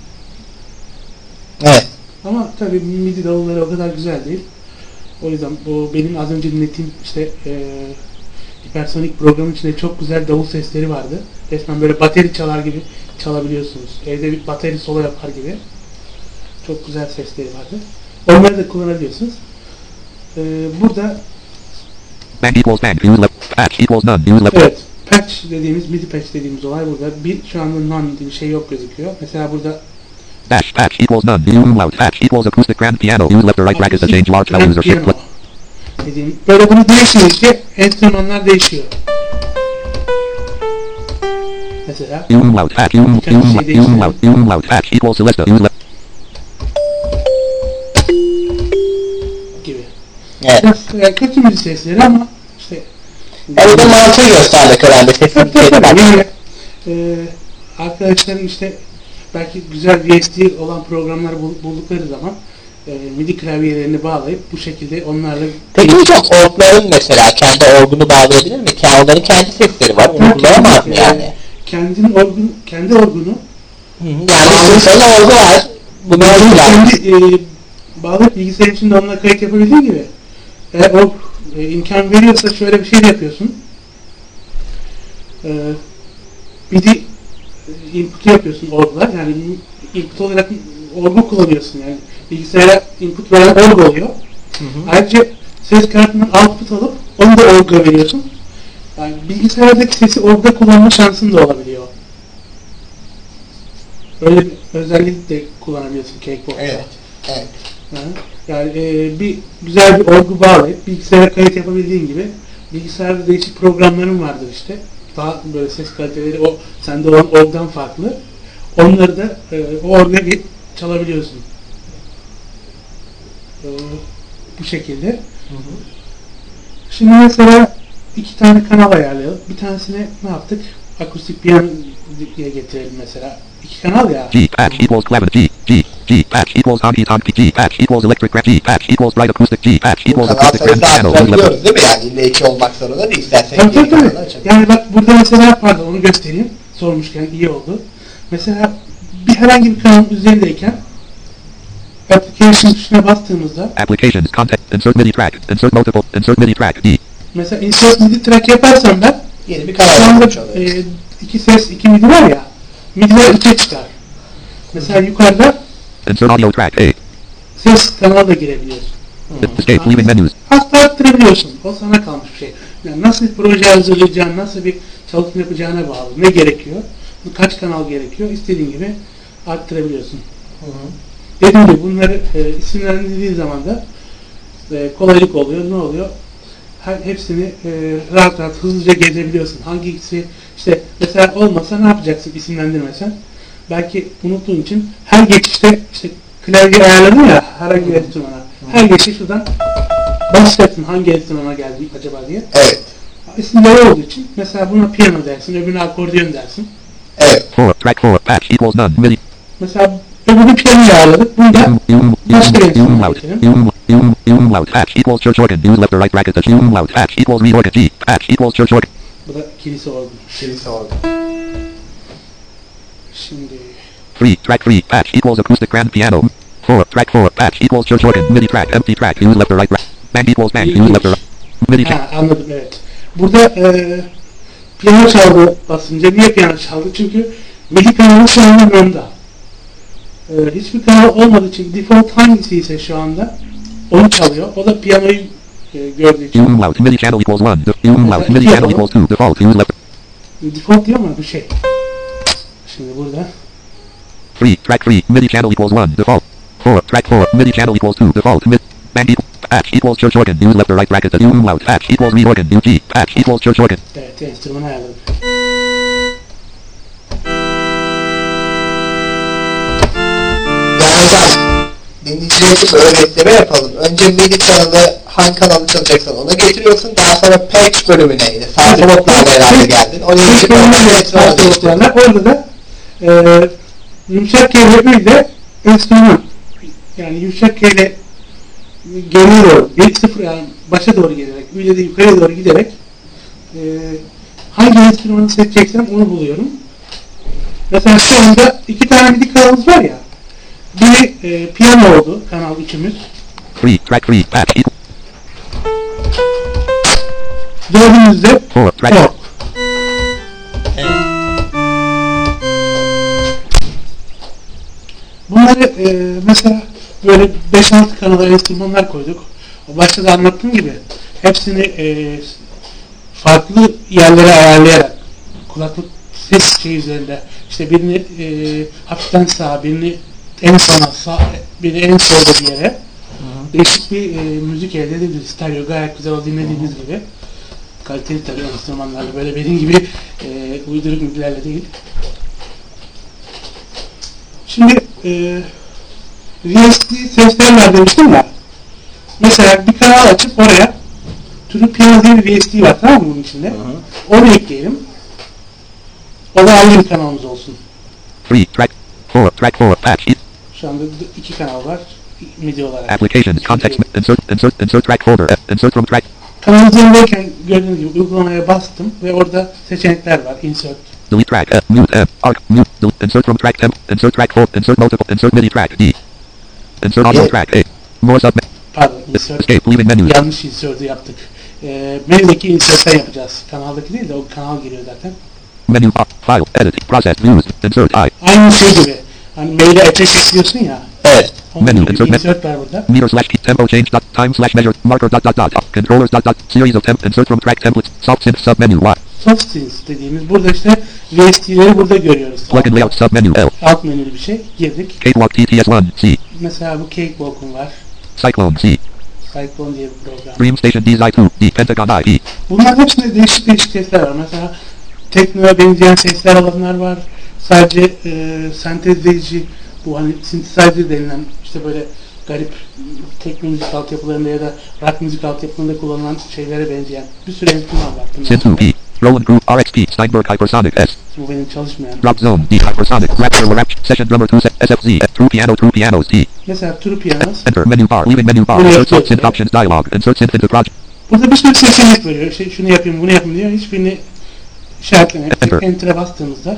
Evet. Ama tabii MIDI davulları o kadar güzel değil. O yüzden o benim az önce dinlettiğim işte hipersonik programın içinde çok güzel davul sesleri vardı. Resmen böyle bateri çalar gibi çalabiliyorsunuz. Evde bir bateri solo yapar gibi. Çok güzel sesleri vardı. Onları da kullanabiliyorsunuz. Burada Bang equals bang. Use left. Patch equals none. Use left. evet, patch dediğimiz, MIDI patch dediğimiz olay burada. Şu anda none diye bir şey yok gözüküyor. Mesela burada Dash patch equals none. Umlaut patch equals acoustic grand piano. Use left or right bracket to change large values or shift piano dediğim. Böyle bunu değiştirince enstrümanlar değişiyor. Mesela Umlaut patch. Umlaut patch equals Celesta. Use left. gibi. Evet. Biraz kötü müzik sesleri ama işte Yani bu mantığı gösterdik herhalde. Sesin bir şeyde bak. yani, arkadaşların işte belki güzel VST olan programlar buldukları zaman MIDI klavyelerini bağlayıp bu şekilde onlarla... Peki hocam orgların mesela kendi orgunu bağlayabilir mi? Onların kendi sesleri var. Onu kullanamaz mı yani? Kendi orgunu Yani sana orgu var. Bunu kendi bağlayıp bilgisayar içinde onunla kayıt yapabildiğin gibi. Eğer o imkan veriyorsa şöyle bir şey de yapıyorsun. MIDI input yapıyorsun orgula. Yani input olarak orgu kullanıyorsun yani. Bilgisayara input veren orgu oluyor. Ayrıca ses kartından output alıp onu da orguya veriyorsun. Yani bilgisayardaki sesi orguda kullanma şansın da olabiliyor. Öyle bir özellik de kullanabiliyorsun Cakewalk'ta. Evet. Evet. Yani bir güzel bir orgu bağlayıp bilgisayara kayıt yapabildiğin gibi bilgisayarda değişik programların vardır işte. Daha böyle ses kaliteleri o sende olan orgudan farklı. Onları da o orguya çalabiliyorsun. Bu şekilde. Şimdi mesela 2 tane kanal ayarlayalım. Bir tanesine ne yaptık? Akustik piyano diye getirelim mesela. 2 kanal ya. G patch equals clavinet. G patch equals honky tonk. G patch equals electric grand. G patch equals right acoustic. G patch equals Kanal acoustic grand sayısı piano. Use left. arttırabiliyoruz değil mi? Yani illa 2 olmak zorunda değil. İstersek Tabii, yeni tabii. kanallar açabiliriz. Yani bak burada mesela pardon onu göstereyim. Sormuşken iyi oldu. Mesela bir herhangi bir kanalın üzerindeyken application tuşuna bastığımızda Applications content. Insert MIDI track. Insert multiple. Insert MIDI track. D. mesela insert MIDI track yaparsam ben Yeni bir şu kanal anda açmış oluyoruz. 2 ses 2 MIDI var ya MIDI'ler 3'e çıkar. Mesela yukarıda Insert audio track. A. ses kanala da girebiliyorsun. Escape leaving menus. Hatta arttırabiliyorsun. O sana kalmış bir şey. Yani nasıl bir proje hazırlayacağın, nasıl bir çalışma yapacağına bağlı. Ne gerekiyor? Kaç kanal gerekiyor? İstediğin gibi arttırabiliyorsun. Dediğim gibi bunları isimlendirdiği zaman da kolaylık oluyor. Ne oluyor? Hepsini rahat rahat hızlıca gezebiliyorsun. Hangisi işte mesela olmasa ne yapacaksın isimlendirmesen? Belki unuttuğun için her geçişte işte klavye ayarladın ya herhangi bir enstrümana. Her geçişte şuradan basacaksın hangi enstrümana geldi acaba diye. Evet. İsimleri olduğu için mesela buna piyano dersin, öbürüne akordeon dersin. Evet. 4. Track 4. Patch equals none. MIDI. Mesela öbürünü piyanoya ayarladık. Bunu da başka bir enstrümana geçelim. Umlaut patch equals church organ. Use left or right bracket to umlaut patch equals reed organ. G patch equals church organ. Bu da kilise orgu. Kilise oldu. Şimdi 3. Track 3. Patch equals acoustic grand piano. 4. Track 4. Patch equals church organ. MIDI track. Empty track. Use left or right bracket. Bang equals bang. Use left or right. MIDI track. anladım evet. Burada piyano çaldı basınca. Niye piyano çaldı? Çünkü MIDI kanalı şu anda nonda. Hiçbir kanal olmadığı için default hangisi ise şu anda onu çalıyor. O da piyanoyu gördüğü için. Umlaut MIDI channel equals 1. Umlaut MIDI channel equals 2. Default. Use left. Default diyor ama bu şey. Şimdi burada 3. Track 3. MIDI channel equals 1. Default. 4, track 4, MIDI channel equals 2, default, mid, band equal, patch equals church organ, use left or right bracket, U umlaut, patch equals reed organ, U G, patch equals church organ. Evet, enstrümanı ayarladım. Yani hocam dinleyicilerimize bir öğretleme yapalım. Önce MIDI kanalı hangi kanalı çalacaksan ona getiriyorsun. Daha sonra patch bölümüne yine sağ solotlarla herhalde geldin. Oraya geçip orada da yumuşak K ile Ü ile enstrüman. Yani yumuşak K ile geriye doğru, 1-0 yani başa doğru gelerek, Ü ile de yukarıya doğru giderek hangi enstrümanı seçeceksem onu buluyorum. Mesela şu anda 2 tane MIDI kanalımız var ya. Biri piyano oldu, kanal 3'ümüz. 3, track 3, patch equals Dördümüzde 4, track 4. Bunları mesela böyle 5-6 kanala enstrümanlar koyduk. O başta da anlattığım gibi hepsini farklı yerlere ayarlayarak kulaklık ses şey üzerinde işte birini hafiften sağa, birini en sona sağ, birini en solda bir yere değişik bir müzik elde edebiliriz. Stereo gayet güzel o dinlediğiniz gibi. Kaliteli tabii enstrümanlarla böyle benim gibi uyduruk müziklerle değil. Şimdi VST sesler var demiştim ya. Mesela bir kanal açıp oraya True Piano diye bir VST var, tamam mı bunun içinde? Onu ekleyelim. O da ayrı bir kanalımız olsun. 3, track 4, track 4, patch equals Şu anda 2 kanal var MIDI olarak. applications, context, insert track folder, insert from track. Kanal üzerindeyken gördüğünüz gibi uygulamaya bastım ve orada seçenekler var. Insert. Delete track, mute, arc, mute, delete, insert from track temp, insert track 4, insert multiple, insert MIDI track D. Insert audio track A. More submit. Pardon, insert. Escape, leaving menus. Yanlış insert'ı yaptık. Menüdeki insert'ten yapacağız. Kanaldaki değil de o kanal giriyor zaten. Menu, file, edit, process, views, insert I. Aynı şey gibi. Hani mail'e ateş ekliyorsun ya. Evet. Onun Menu, gibi bir insert var burada. Meter slash tempo change dot time slash measure marker dot controllers dot series of temp insert from track templates soft synth sub menu Y. Soft synth dediğimiz burada işte VST'leri burada görüyoruz. Plug and layout sub menu L. Alt menülü bir şey. Girdik. Cakewalk TTS1 C. Mesela bu Cakewalk'un var. Cyclone C. Cyclone diye bir program. Dream Station DZI2 D. Pentagon I E. Bunların hepsinde değişik değişik sesler var. Mesela teknoya benzeyen sesler olanlar var. Sadece sentezleyici, bu hani synthesizer denilen işte böyle garip tekno müzik altyapılarında ya da rock müzik altyapılarında kullanılan şeylere benzeyen bir sürü enstrüman var. Synth 2 E. Roland Group RXP Steinberg Hypersonic S. Bu benim çalışmayan. Drop Zone D. Hypersonic Rapture Rap Session Drummer 2 SFZ True Pianos D. Mesela True Pianos. Enter menu bar leaving menu bar insert soft synth options dialog insert synth into project. Burada bir sürü seçenek veriyor. Şunu yapayım, bunu yapayım diyor. Hiçbirini işaretlemek. Enter'e bastığımızda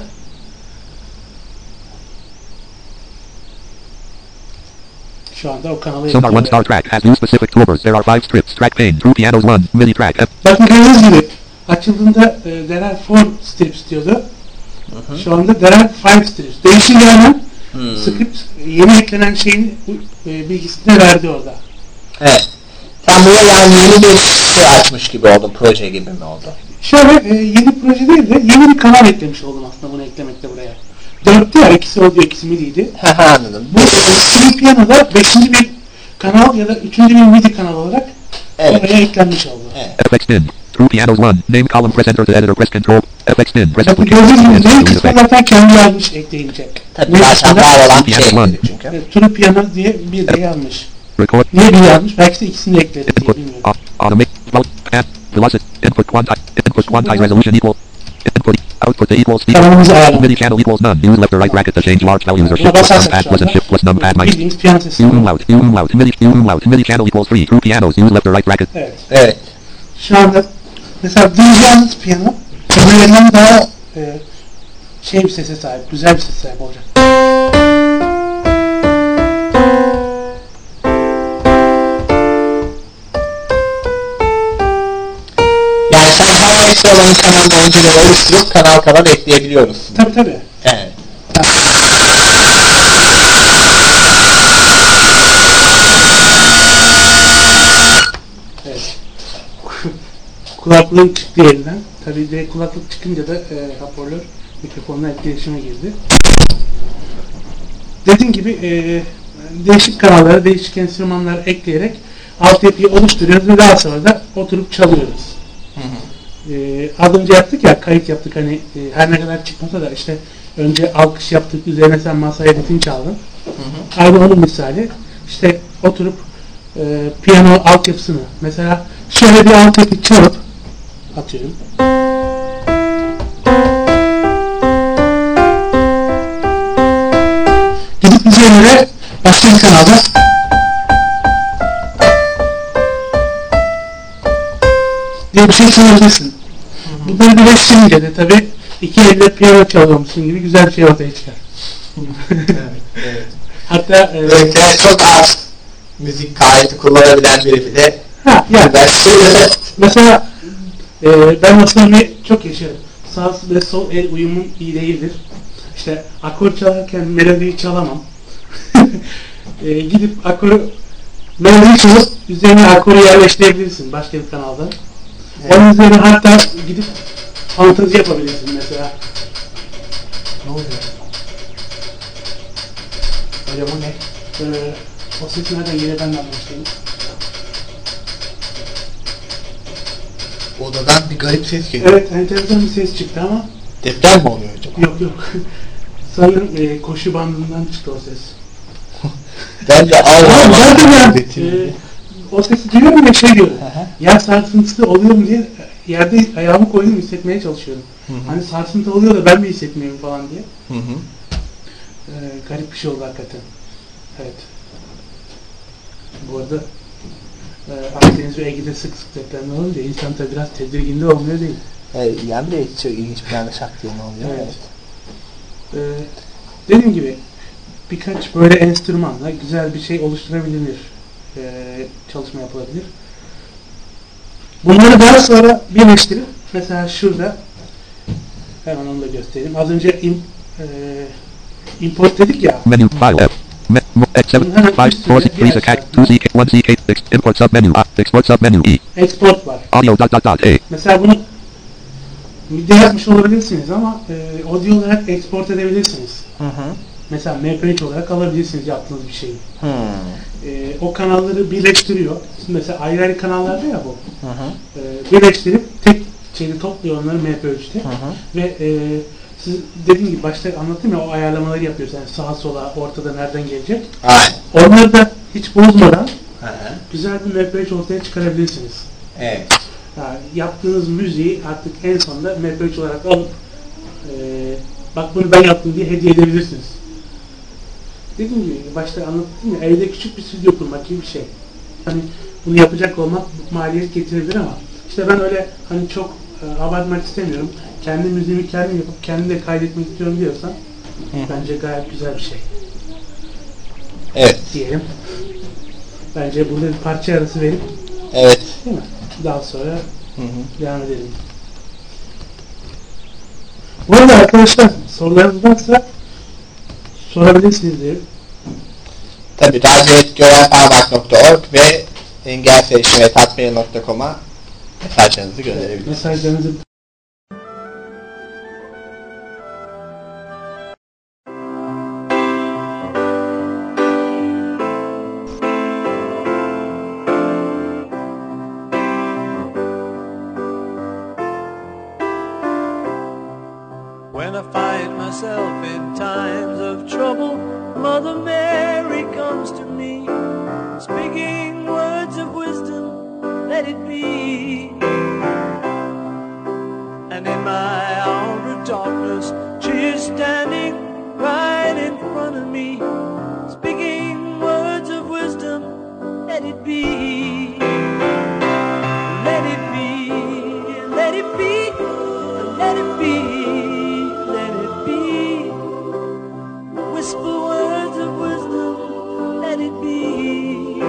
şu anda o kanalı Sonar 1 star track has new specific toolbars. There are 5 strips. Track pane. True Pianos 1. MIDI track. Bakın gördüğünüz gibi açıldığında there are 4 strips diyordu. Şu anda there are 5 strips. Değişim rağmen script yeni eklenen şeyin bilgisini verdi orada. Evet. Sen buraya yani yeni bir şey açmış gibi oldun, proje gibi mi oldu? Şöyle yeni proje değil de yeni bir kanal eklemiş oldum aslında bunu eklemekle buraya. 4'te ya ikisi audio ikisi MIDI'ydi. Anladım. Bu True Piano'da 5. bir kanal ya da 3. bir MIDI kanal olarak oraya eklenmiş oldu. FX bin. True Pianos 1. Name column press enter to editor press control. FX bin. Press Bakın gördüğünüz gibi name kısmı zaten kendi yazmış ekleyince. Tabii zaten var olan bir şey çünkü. True Piano diye bir de yazmış. Record. Niye bir yazmış? Belki de ikisini de ekledi diye bilmiyorum. Automate. Velocity. Input quantize resolution equal. Input. Output equals speed. Kanalımızı ayarladık. MIDI channel equals none. Use left or right bracket to change large values or shift plus numpad plus and shift plus numpad minus. Bildiğimiz piyano sesi. Umlaut. MIDI channel equals 3. True Pianos. Use left or right bracket. Evet. Şu anda mesela duyacağınız piyano öbürlerinden daha şey bir sese sahip, güzel bir sese sahip olacak. Yani sen her ekstra olan kanalda oyuncuları oluşturup kanal ekleyebiliyoruz. Tabii. Evet. Kulaklığın çıktı yerinden. Tabii de kulaklık çıkınca da hoparlör mikrofonla etkileşime girdi. Dediğim gibi değişik kanallara değişik enstrümanlar ekleyerek altyapıyı oluşturuyoruz ve daha sonra da oturup çalıyoruz. Az önce yaptık ya, kayıt yaptık hani her ne kadar çıkmasa da işte önce alkış yaptık, üzerine sen masaya ritim çaldın. Aynı onun misali. İşte oturup piyano altyapısını mesela şöyle bir altyapı çalıp atıyorum. Gidip üzerine başka bir kanalda diye bir şey çalabilirsin. Bunları birleştirince de tabii iki elle piyano çalıyormuşsun gibi güzel bir şey ortaya çıkar. Evet. Hatta çok az müzik kaydı kullanabilen biri bile yani, mesela ben aslında çok yaşarım. Sağ ve sol el uyumum iyi değildir. İşte akor çalarken melodiyi çalamam. Gidip melodiyi çalıp üzerine akoru yerleştirebilirsin başka bir kanalda. Evet. Onun üzerine hatta gidip fantezi yapabilirsin mesela. Ne oluyor? Hocam o ne? O ses nereden geliyor ben de anlamıştım. Odadan bir garip ses geliyor. Evet, enteresan bir ses çıktı ama. Deprem mi oluyor acaba? Yok. Sanırım koşu bandından çıktı o ses. Ben de o sesi duyuyorum ve şey diyorum. Yer sarsıntısı oluyor mu diye yerde ayağımı koydum, hissetmeye çalışıyorum. Hani sarsıntı oluyor da ben mi hissetmiyorum falan diye. Garip bir şey oldu hakikaten. Evet. Bu arada Akdeniz ve Ege'de sık sık depremler olunca insan tabi biraz tedirgin de olmuyor değil. Yani de çok ilginç bir anda şak diye ne oluyor? Evet. Dediğim gibi birkaç böyle enstrümanla güzel bir şey oluşturabilir, çalışma yapılabilir. Bunları daha sonra birleştirip mesela şurada hemen onu da göstereyim. Az önce import dedik ya. Menu file F. Import submenu export submenu E. Export var. Audio A. Mesela bunu MIDI yapmış olabilirsiniz ama audio olarak export edebilirsiniz. Mesela MP3 olarak alabilirsiniz yaptığınız bir şeyi. O kanalları birleştiriyor. Mesela ayrı ayrı kanallarda ya bu. Birleştirip tek şeyi topluyor onları MP3'te. Ve siz dediğim gibi başta anlattım ya, o ayarlamaları yapıyoruz. Yani sağa sola, ortada nereden gelecek. Onları da hiç bozmadan güzel bir MP3 ortaya çıkarabilirsiniz. Evet. Yani yaptığınız müziği artık en sonunda MP3 olarak alıp bak bunu ben yaptım diye hediye edebilirsiniz. Dediğim gibi başta anlattım ya, evde küçük bir stüdyo kurmak gibi bir şey. Hani bunu yapacak olmak maliyet getirebilir ama işte ben öyle hani çok abartmak istemiyorum. Kendi müziğimi kendim yapıp kendim de kaydetmek istiyorum diyorsan bence gayet güzel bir şey. Evet. Diyelim. Bence burada bir parça arası verip değil mi? Daha sonra devam edelim. Bu arada arkadaşlar sorularınız varsa sorabilirsiniz diye. Tabii radyo@görenparmak.org ve engelserişim@hotmail.com'a mesajlarınızı gönderebilirsiniz. Mesajlarınızı When I find myself in times of trouble, Mother Mary comes to me, speaking words of wisdom, let it be. And in my hour of darkness, she is standing right in front of me, speaking words of wisdom, let it be. Let it be, let it be, let it be. Whisper words of wisdom, let it be.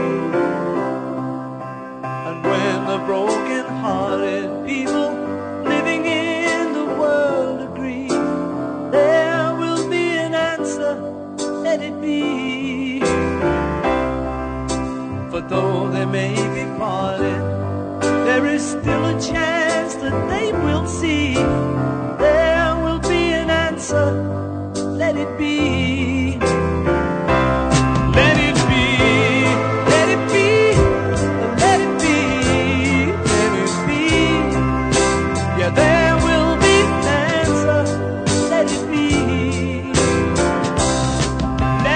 And when the broken-hearted people living in the world agree, there will be an answer, let it be. For though they may be parted, there is still a chance that they will see. There will be an answer, let it be.